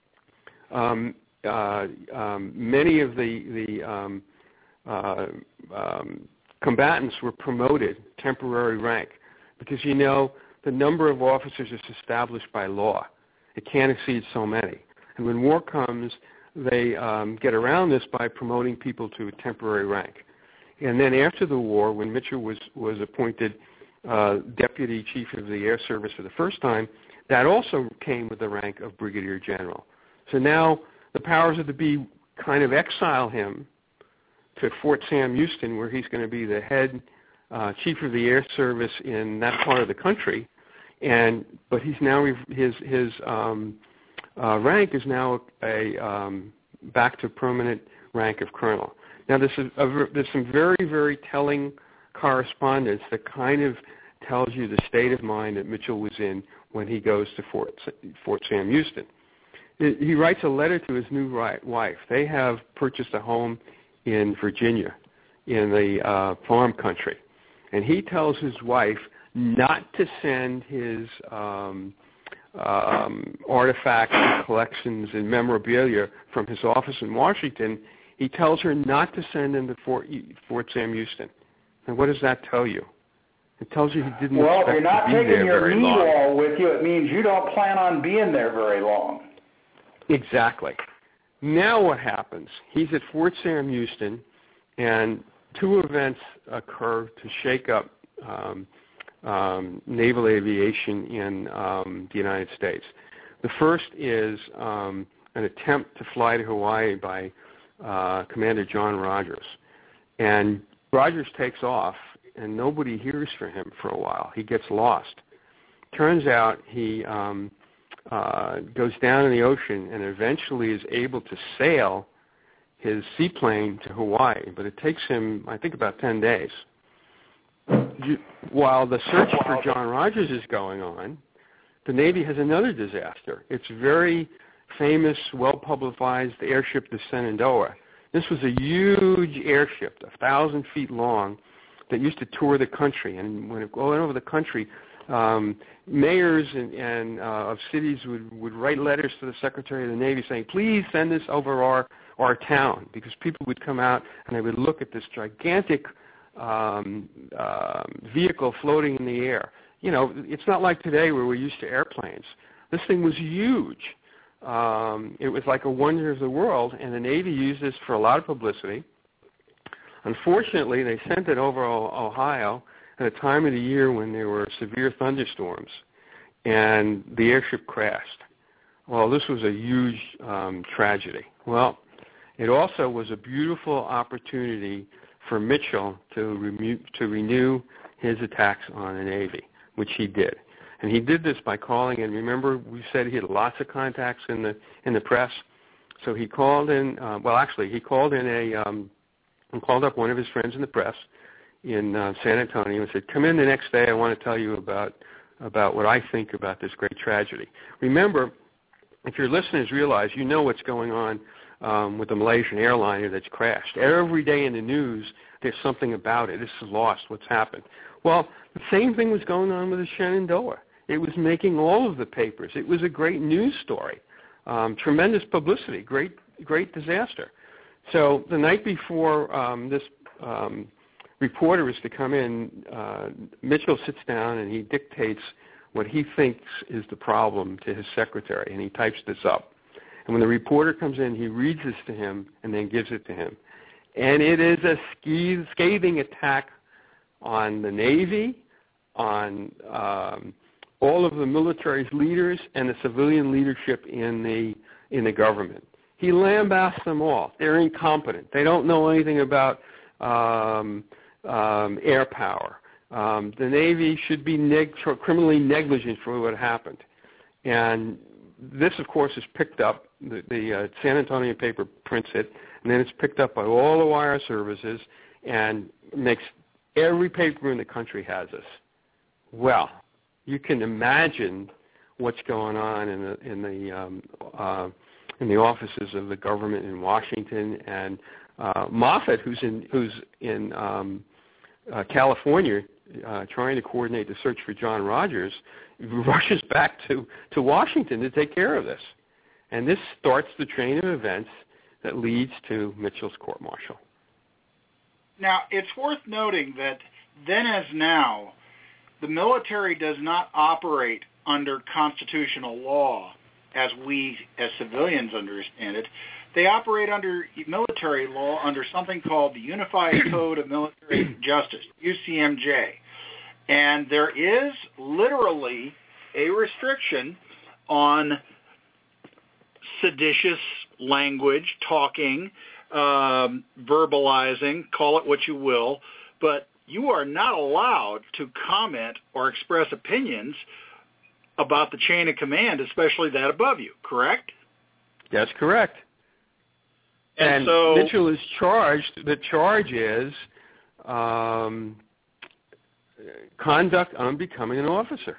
um, uh, um, many of the, the um, uh, um, combatants were promoted temporary rank because, you know, the number of officers is established by law. It can't exceed so many. And when war comes, they um, get around this by promoting people to a temporary rank. And then after the war, when Mitchell was, was appointed uh, Deputy Chief of the Air Service for the first time, that also came with the rank of Brigadier General. So now the powers of the be kind of exile him to Fort Sam Houston, where he's going to be the head uh, Chief of the Air Service in that part of the country. And but he's now his his um, uh, rank is now a um, back to permanent rank of Colonel. Now this is a, there's some very very telling correspondence that kind of tells you the state of mind that Mitchell was in when he goes to Fort Fort Sam Houston. He writes a letter to his new wife. They have purchased a home in Virginia, in the uh, farm country, and he tells his wife not to send his um, um, artifacts and collections and memorabilia from his office in Washington. He tells her not to send them to Fort, Fort Sam Houston. And what does that tell you? It tells you he didn't
well,
expect
if you're not
to be
taking
there
your
very
knee
long.
wall with you, it means you don't plan on being there very long.
Exactly. Now what happens? He's at Fort Sam Houston, and two events occur to shake up um, um, naval aviation in um, the United States. The first is um, an attempt to fly to Hawaii by uh, Commander John Rogers. And Rogers takes off, and nobody hears from him for a while. He gets lost. Turns out he um, uh, goes down in the ocean and eventually is able to sail his seaplane to Hawaii, but it takes him, I think, about ten days. While the search for John Rogers is going on, the Navy has another disaster. Its very famous, well-publicized airship, the Shenandoah. This was a huge airship, a thousand feet long, that used to tour the country. And when it went over the country, um, mayors and, and uh, of cities would, would write letters to the Secretary of the Navy saying, please send this over our, our town, because people would come out and they would look at this gigantic um, uh, vehicle floating in the air. You know, it's not like today where we're used to airplanes. This thing was huge. Um, it was like a wonder of the world, and the Navy used this for a lot of publicity. Unfortunately, they sent it over Ohio at a time of the year when there were severe thunderstorms, and the airship crashed. Well, this was a huge um, tragedy. Well, it also was a beautiful opportunity for Mitchell to, renew, to renew his attacks on the Navy, which he did. And he did this by calling in. Remember, we said he had lots of contacts in the in the press. So he called in. Uh, well, actually, he called in a um, and called up one of his friends in the press in uh, San Antonio and said, "Come in the next day. I want to tell you about about what I think about this great tragedy." Remember, if your listeners realize, you know what's going on um, with the Malaysian airliner that's crashed. Every day in the news, there's something about it. This is lost. What's happened? Well, the same thing was going on with the Shenandoah. It was making all of the papers. It was a great news story, um, tremendous publicity, great, great disaster. So the night before um, this um, reporter is to come in, uh, Mitchell sits down and he dictates what he thinks is the problem to his secretary, and he types this up. And when the reporter comes in, he reads this to him and then gives it to him. And it is a scathing attack on the Navy, on um, all of the military's leaders, and the civilian leadership in the in the government. He lambasts them all. They're incompetent. They don't know anything about um, um, air power. Um, the Navy should be neg- criminally negligent for what happened. And this, of course, is picked up. The, the uh, San Antonio paper prints it, and then it's picked up by all the wire services. and makes every paper in the country has this. Well, you can imagine what's going on in the in the um, uh, in the offices of the government in Washington, and uh, Moffat, who's in who's in um, uh, California, uh, trying to coordinate the search for John Rogers, rushes back to, to Washington to take care of this, and this starts the train of events that leads to Mitchell's court-martial.
Now, it's worth noting that then as now, the military does not operate under constitutional law as we, as civilians, understand it. They operate under military law under something called the Unified Code of Military Justice, U C M J. And there is literally a restriction on seditious language, talking, um, verbalizing, call it what you will, but you are not allowed to comment or express opinions about the chain of command, especially that above you, correct?
That's correct. And, and so Mitchell is charged, the charge is um, conduct unbecoming an officer.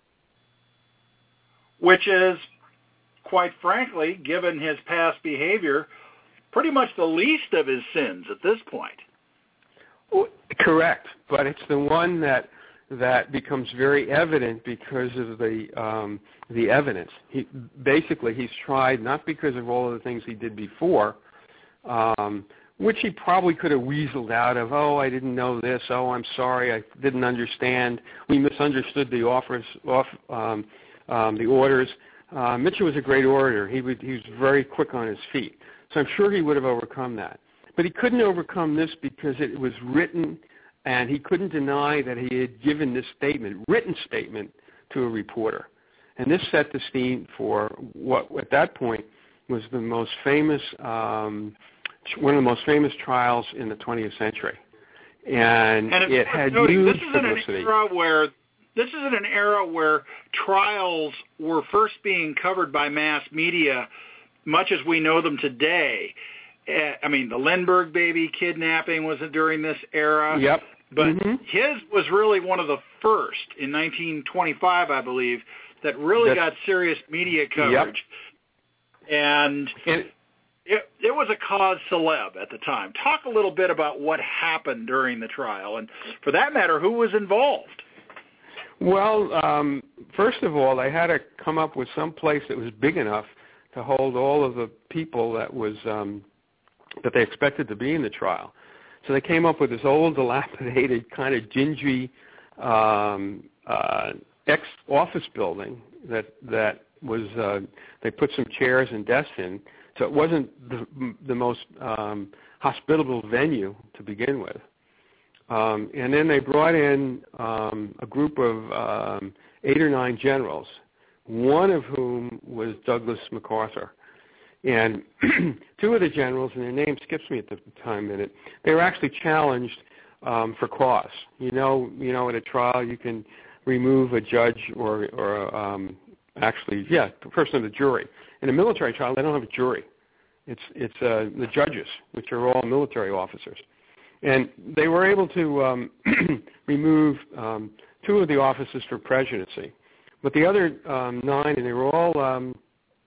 Which is, quite frankly, given his past behavior, pretty much the least of his sins at this point.
Well, correct, but it's the one that that becomes very evident because of the um, the evidence. He, basically, he's tried not because of all of the things he did before, um, which he probably could have weaseled out of. Oh, I didn't know this. Oh, I'm sorry, I didn't understand. We misunderstood the offers, off, um, um, the orders. Uh, Mitchell was a great orator. He would, he was very quick on his feet, so I'm sure he would have overcome that. But he couldn't overcome this because it was written, and he couldn't deny that he had given this statement, written statement, to a reporter. And this set the scene for what, at that point, was the most famous, um, one of the most famous trials in the twentieth century. And,
and
it had
noting,
huge
this is
publicity.
An era where, this is in an era where trials were first being covered by mass media, much as we know them today. I mean, the Lindbergh baby kidnapping was during this era.
Yep.
But
mm-hmm.
his was really one of the first in nineteen twenty-five, I believe, that really
That's,
got serious media coverage.
Yep.
And
it,
it, it was a cause celeb at the time. Talk a little bit about what happened during the trial, and for that matter, who was involved.
Well, um, first of all, they had to come up with some place that was big enough to hold all of the people that was um, that they expected to be in the trial. So they came up with this old, dilapidated, kind of dingy um, uh, ex-office building that that was. Uh, they put some chairs and desks in, so it wasn't the, the most um, hospitable venue to begin with. Um, and then they brought in um, a group of um, eight or nine generals, one of whom was Douglas MacArthur. And two of the generals, and their name skips me at the time minute, they were actually challenged um, for cause. You know, you know, at a trial you can remove a judge or, or um, actually, yeah, the person of the jury. In a military trial, they don't have a jury. It's it's uh, the judges, which are all military officers. And they were able to um, remove um, two of the officers for presidency. But the other um, nine, and they were all um,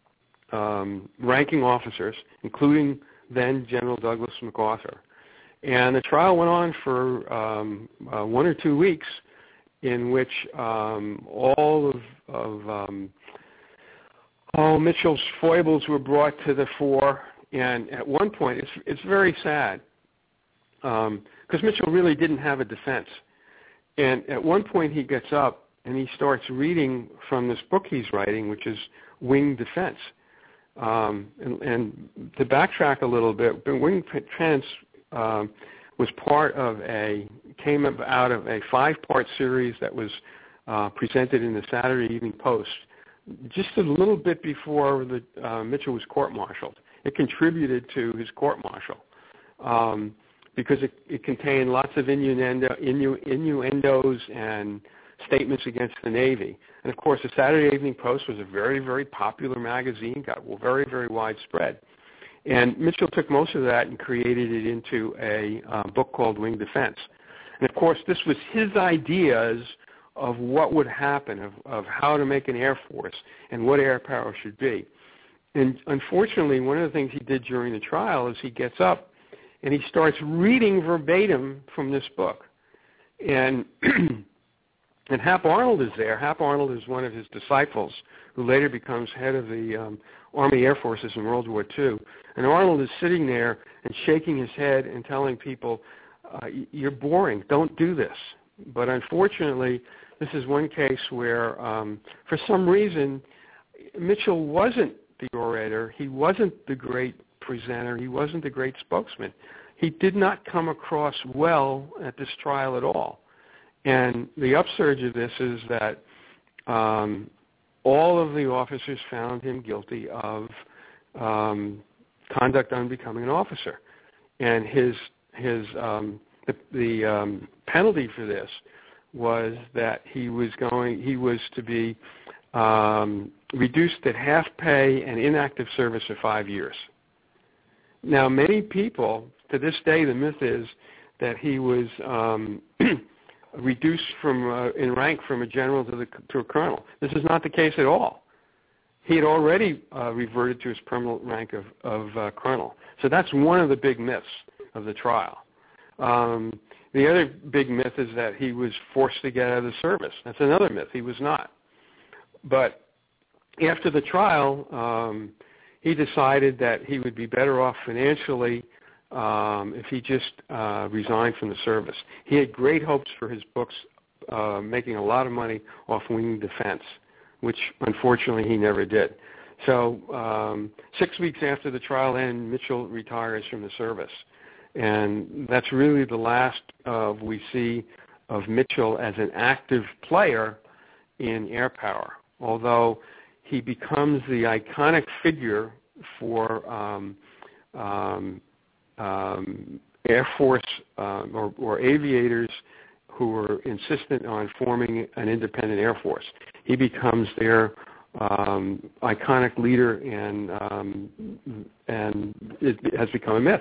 um, ranking officers, including then General Douglas MacArthur. And the trial went on for um, uh, one or two weeks in which um, all of, of um, all Mitchell's foibles were brought to the fore. And at one point, it's, it's very sad, because um, Mitchell really didn't have a defense. And at one point he gets up and he starts reading from this book he's writing, which is Wing Defense. Um, and, and to backtrack a little bit, Wing Defense um, was part of a, came out of a five-part series that was uh, presented in the Saturday Evening Post just a little bit before the, uh, Mitchell was court-martialed. It contributed to his court-martial. Um, because it, it contained lots of innuendo, innu, innuendos and statements against the Navy. And, of course, the Saturday Evening Post was a very, very popular magazine, got very, very widespread. And Mitchell took most of that and created it into a uh, book called Wing Defense. And, of course, this was his ideas of what would happen, of, of how to make an Air Force and what air power should be. And unfortunately, one of the things he did during the trial is he gets up and he starts reading verbatim from this book. And and Hap Arnold is there. Hap Arnold is one of his disciples who later becomes head of the um, Army Air Forces in World War Two. And Arnold is sitting there and shaking his head and telling people, uh, you're boring, don't do this. But unfortunately, this is one case where, um, for some reason, Mitchell wasn't the orator. He wasn't the great presenter. He wasn't the great spokesman. He did not come across well at this trial at all. And the upsurge of this is that um, all of the officers found him guilty of um, conduct unbecoming an officer. And his his um, the, the um, penalty for this was that he was going he was to be um, reduced at half pay and inactive service for five years. Now, many people, to this day, the myth is that he was um, reduced from uh, in rank from a general to, the, to a colonel. This is not the case at all. He had already uh, reverted to his permanent rank of, of uh, colonel. So that's one of the big myths of the trial. Um, the other big myth is that he was forced to get out of the service. That's another myth. He was not. But after the trial, um, he decided that he would be better off financially um, if he just uh, resigned from the service. He had great hopes for his books, uh, making a lot of money off Wing Defense, which unfortunately he never did. So um, six weeks after the trial ended, Mitchell retires from the service. And that's really the last uh, we see of Mitchell as an active player in air power, although he becomes the iconic figure for um, um, um, Air Force uh, or, or aviators who were insistent on forming an independent Air Force. He becomes their um, iconic leader, and um, and it has become a myth.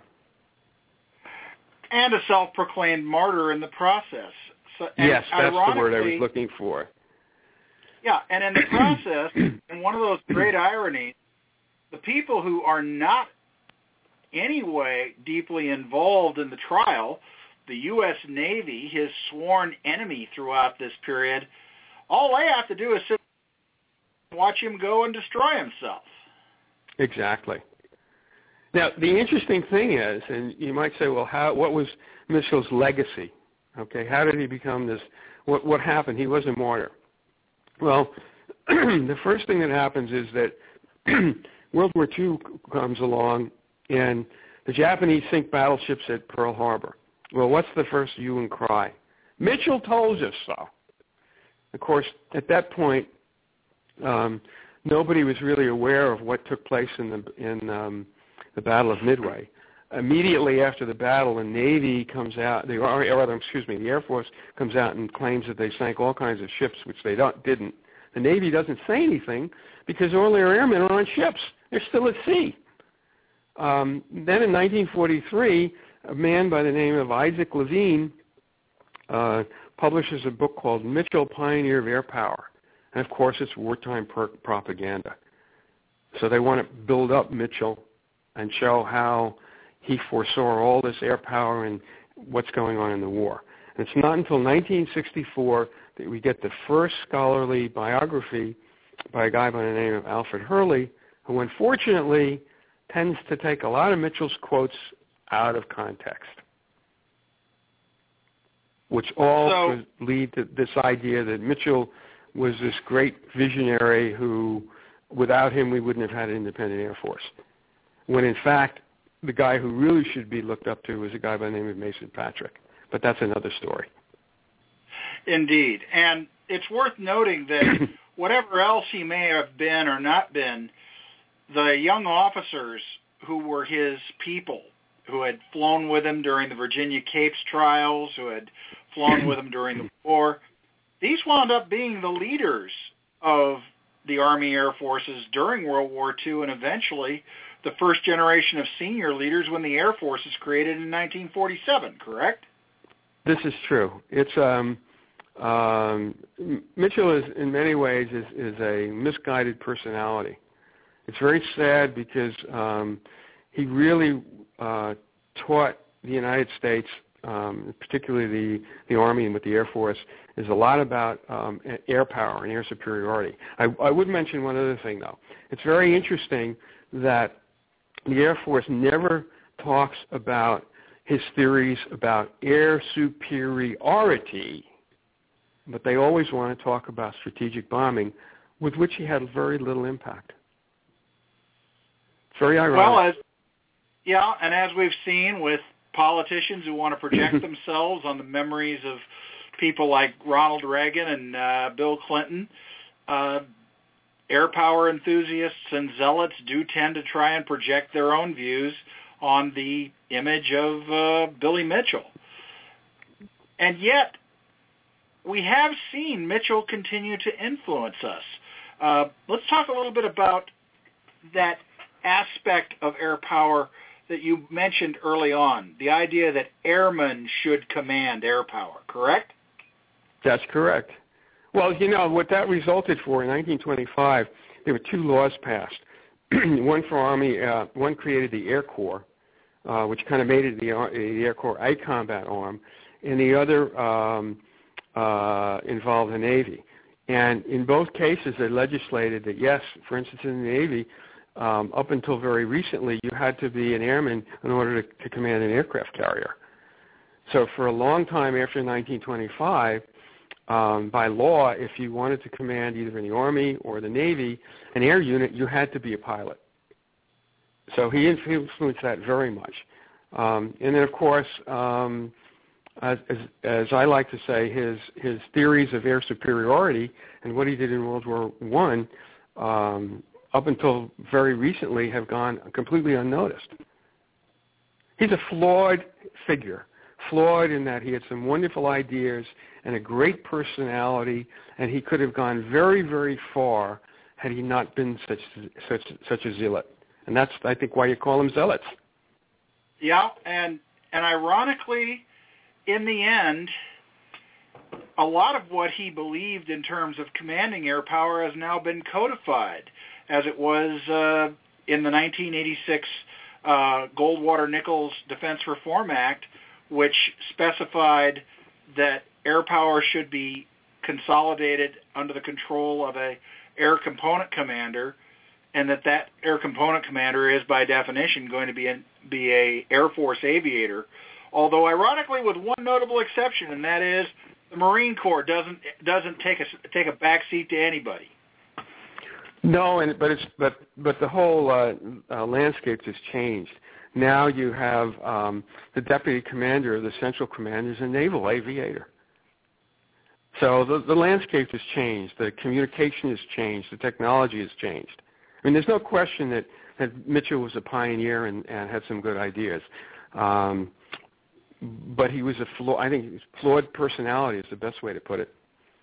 And a self-proclaimed martyr in the process. So,
yes, that's the word I was looking for.
Yeah, and in the process, and one of those great ironies, the people who are not anyway deeply involved in the trial, the U S Navy, his sworn enemy throughout this period, all they have to do is sit and watch him go and destroy himself.
Exactly. Now, the interesting thing is, and you might say, well, how, what was Mitchell's legacy? Okay, how did he become this? What, what happened? He was a martyr. Well, the first thing that happens is that World War Two comes along, and the Japanese sink battleships at Pearl Harbor. Well, what's the first hue and cry? Mitchell told us so. Of course, at that point, um, nobody was really aware of what took place in the in um, the Battle of Midway. Immediately after the battle, the Navy comes out, the or rather, excuse me, the Air Force comes out and claims that they sank all kinds of ships, which they don't, didn't. The Navy doesn't say anything because all their airmen are on ships. They're still at sea. Um, then in nineteen forty-three, a man by the name of Isaac Levine uh, publishes a book called Mitchell, Pioneer of Air Power. And, of course, it's wartime per- propaganda. So they want to build up Mitchell and show how he foresaw all this air power and what's going on in the war. And it's not until nineteen sixty-four that we get the first scholarly biography by a guy by the name of Alfred Hurley, who unfortunately tends to take a lot of Mitchell's quotes out of context, which all
so,
lead to this idea that Mitchell was this great visionary who, without him, we wouldn't have had an independent Air Force. When in fact, the guy who really should be looked up to is a guy by the name of Mason Patrick. But that's another story.
Indeed. And it's worth noting that whatever else he may have been or not been, the young officers who were his people, who had flown with him during the Virginia Capes trials, who had flown with him during the war, these wound up being the leaders of the Army Air Forces during World War Two and eventually the first generation of senior leaders when the Air Force is created in nineteen forty-seven, correct?
This is true. It's um, um, Mitchell is, in many ways, is, is a misguided personality. It's very sad because um, he really uh, taught the United States, um, particularly the, the Army and with the Air Force, is a lot about um, air power and air superiority. I, I would mention one other thing, though. It's very interesting that the Air Force never talks about his theories about air superiority, but they always want to talk about strategic bombing, with which he had very little impact. It's very ironic.
Well, as, yeah, and as we've seen with politicians who want to project themselves on the memories of people like Ronald Reagan and uh, Bill Clinton, uh, air power enthusiasts and zealots do tend to try and project their own views on the image of uh, Billy Mitchell. And yet, we have seen Mitchell continue to influence us. Uh, let's talk a little bit about that aspect of air power that you mentioned early on, the idea that airmen should command air power, correct?
That's correct. Well, you know, what that resulted for in nineteen twenty-five, there were two laws passed. One for Army, uh, one created the Air Corps, uh, which kind of made it the, uh, the Air Corps a combat arm, and the other um, uh, involved the Navy. And in both cases, they legislated that, yes, for instance, in the Navy, um, up until very recently, you had to be an airman in order to, to command an aircraft carrier. So for a long time after nineteen twenty-five, Um, by law, if you wanted to command either in the Army or the Navy, an air unit, you had to be a pilot. So he influenced that very much. Um, and then, of course, um, as, as, as I like to say, his, his theories of air superiority and what he did in World War One, um, up until very recently, have gone completely unnoticed. He's a flawed figure, flawed in that he had some wonderful ideas and a great personality, and he could have gone very, very far had he not been such such such a zealot. And that's, I think, why you call them zealots.
Yeah, and and ironically, in the end, a lot of what he believed in terms of commanding air power has now been codified, as it was uh, in the nineteen eighty-six uh, Goldwater-Nichols Defense Reform Act, which specified that air power should be consolidated under the control of a air component commander, and that that air component commander is, by definition, going to be a, be a Air Force aviator. Although, ironically, with one notable exception, and that is the Marine Corps doesn't doesn't take a take a backseat to anybody.
No, and but it's but but the whole uh, uh, landscape has changed. Now you have um, the deputy commander of the Central Command is a naval aviator. So the, the landscape has changed. The communication has changed. The technology has changed. I mean, there's no question that, that Mitchell was a pioneer and, and had some good ideas. Um, but he was a flaw, I think flawed personality is the best way to put it.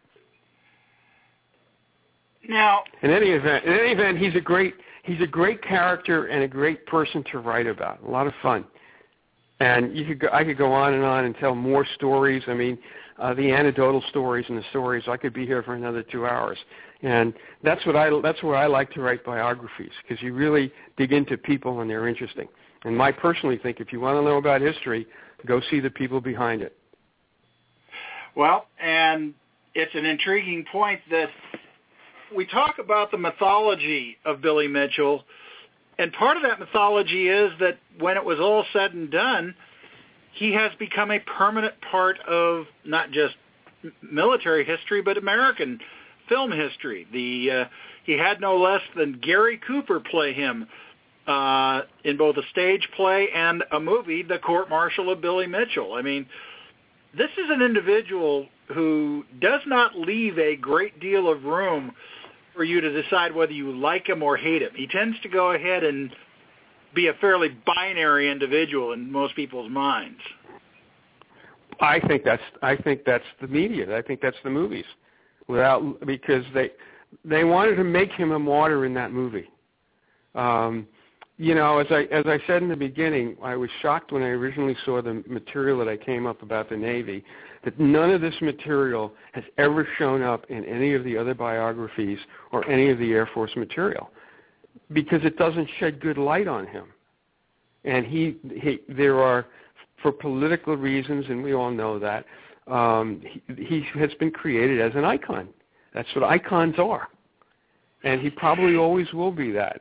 Now,
in any event, in any event, he's a great he's a great character and a great person to write about. A lot of fun, and you could go, I could go on and on and tell more stories. I mean, uh, the anecdotal stories and the stories. I could be here for another two hours, and that's what I that's where I like to write biographies, because you really dig into people and they're interesting. And I personally think if you want to know about history, go see the people behind it.
Well, and it's an intriguing point that we talk about the mythology of Billy Mitchell, and part of that mythology is that when it was all said and done, he has become a permanent part of not just military history, but American film history. The uh, he had no less than Gary Cooper play him uh, in both a stage play and a movie, The Court Martial of Billy Mitchell. I mean, this is an individual who does not leave a great deal of room for you to decide whether you like him or hate him. He tends to go ahead and be a fairly binary individual in most people's minds.
I think that's I think that's the media. I think that's the movies, without because they they wanted to make him a martyr in that movie. Um, you know, as I as I said in the beginning, I was shocked when I originally saw the material that I came up about the Navy, that none of this material has ever shown up in any of the other biographies or any of the Air Force material, because it doesn't shed good light on him. And he, he there are, for political reasons, and we all know that, um, he, he has been created as an icon. That's what icons are. And he probably always will be that.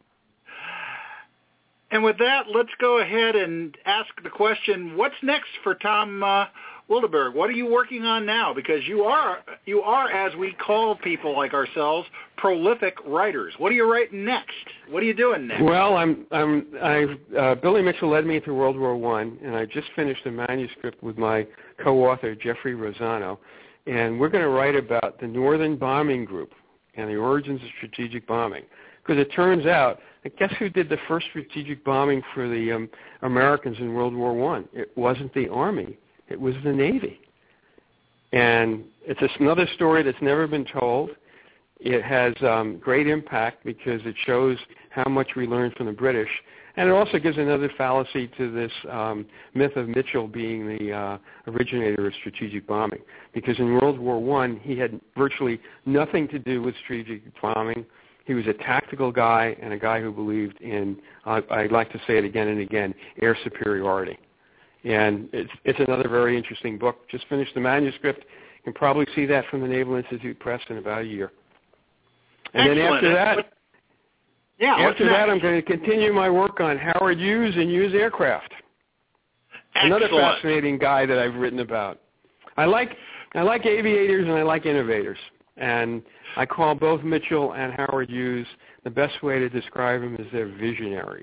And with that, let's go ahead and ask the question, what's next for Tom uh, Wildeberg? What are you working on now? Because you are, you are, as we call people like ourselves, prolific writers. What are you writing next? What are you doing next?
Well, I'm, I'm, I've, uh, Billy Mitchell led me through World War One, and I just finished a manuscript with my co-author, Jeffrey Rosano, and we're going to write about the Northern Bombing Group and the origins of strategic bombing. Because it turns out, guess who did the first strategic bombing for the um, Americans in World War One? It wasn't the Army. It was the Navy. And it's just another story that's never been told. It has um, great impact because it shows how much we learned from the British. And it also gives another fallacy to this um, myth of Mitchell being the uh, originator of strategic bombing. Because in World War One, he had virtually nothing to do with strategic bombing. He was a tactical guy and a guy who believed in, uh, I'd like to say it again and again, air superiority. And it's, it's another very interesting book. Just finished the manuscript. You can probably see that from the Naval Institute Press in about a year. And
Excellent.
then after that,
yeah,
after that, I'm going to continue my work on Howard Hughes and Hughes Aircraft.
Excellent.
Another fascinating guy that I've written about. I like I like aviators and I like innovators. And I call both Mitchell and Howard Hughes, the best way to describe them is they're visionaries.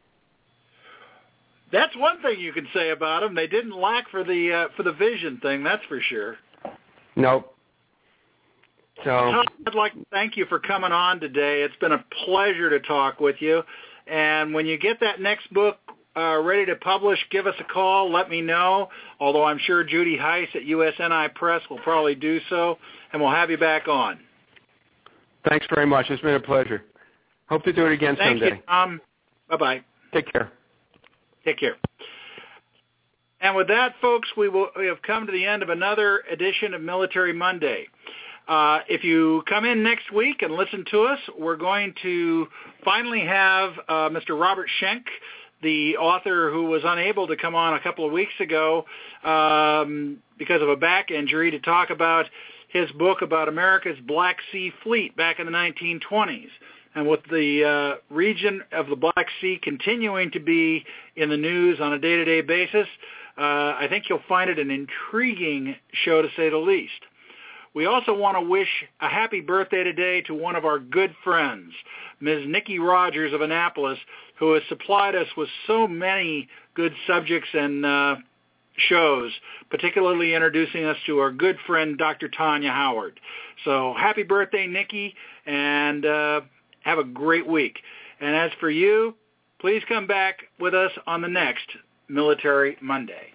That's one thing you can say about them. They didn't lack for the uh, for the vision thing, that's for sure.
Nope. So
Tom, I'd like to thank you for coming on today. It's been a pleasure to talk with you. And when you get that next book uh, ready to publish, give us a call. Let me know, although I'm sure Judy Heiss at U S N I Press will probably do so, and we'll have you back on.
Thanks very much. It's been a pleasure. Hope to do it again
Thank
someday.
you, Tom. Bye-bye.
Take care.
Take care. And with that, folks, we, will, we have come to the end of another edition of Military Monday. Uh, if you come in next week and listen to us, we're going to finally have uh, Mister Robert Schenck, the author who was unable to come on a couple of weeks ago um, because of a back injury, to talk about his book about America's Black Sea Fleet back in the nineteen twenties. And with the uh, region of the Black Sea continuing to be in the news on a day-to-day basis, uh, I think you'll find it an intriguing show, to say the least. We also want to wish a happy birthday today to one of our good friends, Miz Nikki Rogers of Annapolis, who has supplied us with so many good subjects and uh, shows, particularly introducing us to our good friend, Doctor Tanya Howard. So happy birthday, Nikki, and uh, have a great week. And as for you, please come back with us on the next Military Monday.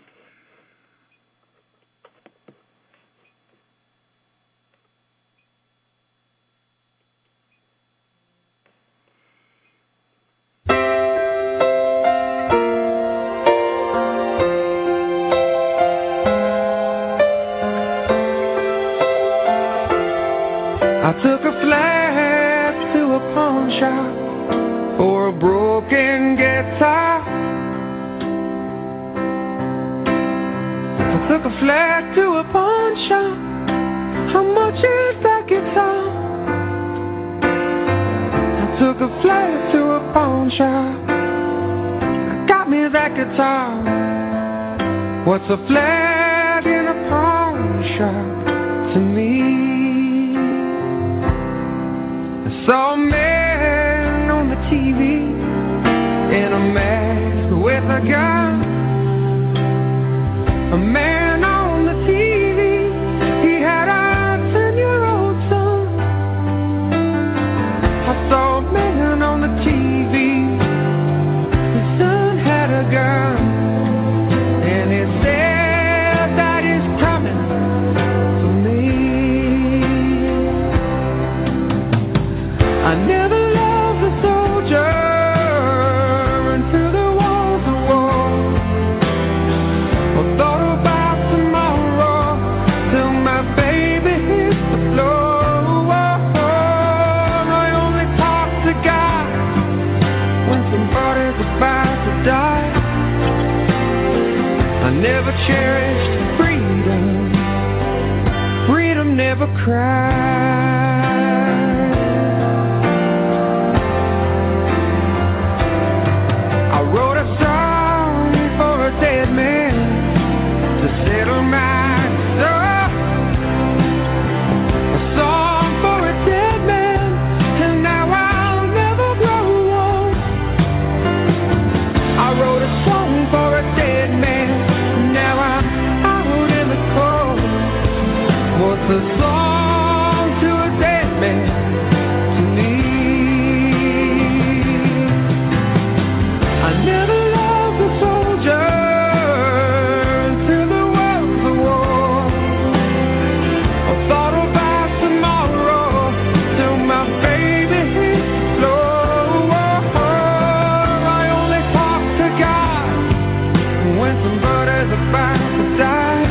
I took a flat to a pawn shop for a broken guitar. I took a flat to a pawn shop. How much is that guitar? I took a flat to a pawn shop. Got me that guitar. What's a flat in a pawn shop to me? Saw a man on the T V in a mask with a gun. A man on the T V, he had a ten-year-old son. I saw a man on the T V, his son had a gun, and he said that he's coming for me. I never loved a soldier never cherished freedom. Freedom never cried. I wrote a song for a dead man to settle my soul. A song for a dead man, and now I'll never grow old. I wrote a song for a dead man, now I'm out in the cold. What's a song to a dead man to me? I never loved a soldier until there was a war. I thought about tomorrow till my baby hit the floor. I only talk to God when somebody's about to die.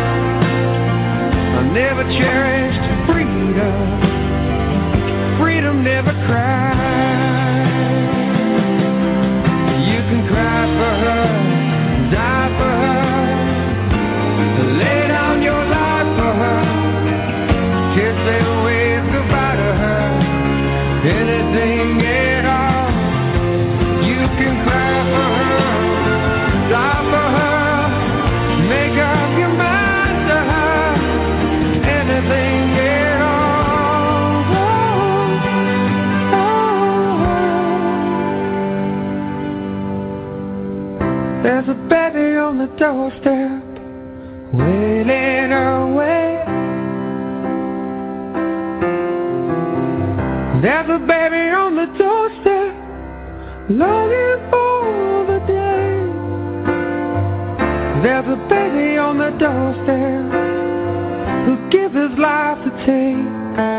I never cherished freedom. Freedom never cried. You can cry for her, die for her, lay down your life for her, kiss and wave goodbye to her, anything at all. You can cry for her, die for her, make up your mind to her, anything at all. Oh, oh. There's a baby on the doorstep, wailing away. There's a baby on the doorstep, longing for the day. There's a baby on the doorstep who gives his life to take.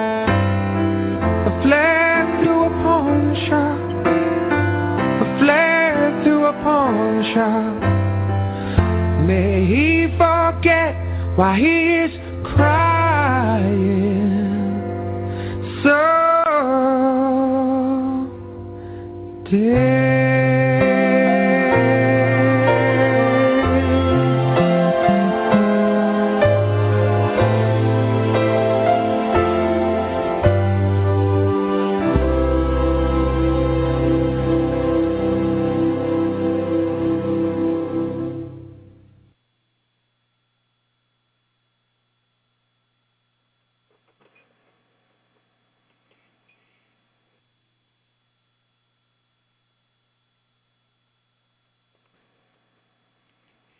A flag to a pawn shop, a flag to a pawn shop. May he forget why he is crying so dear.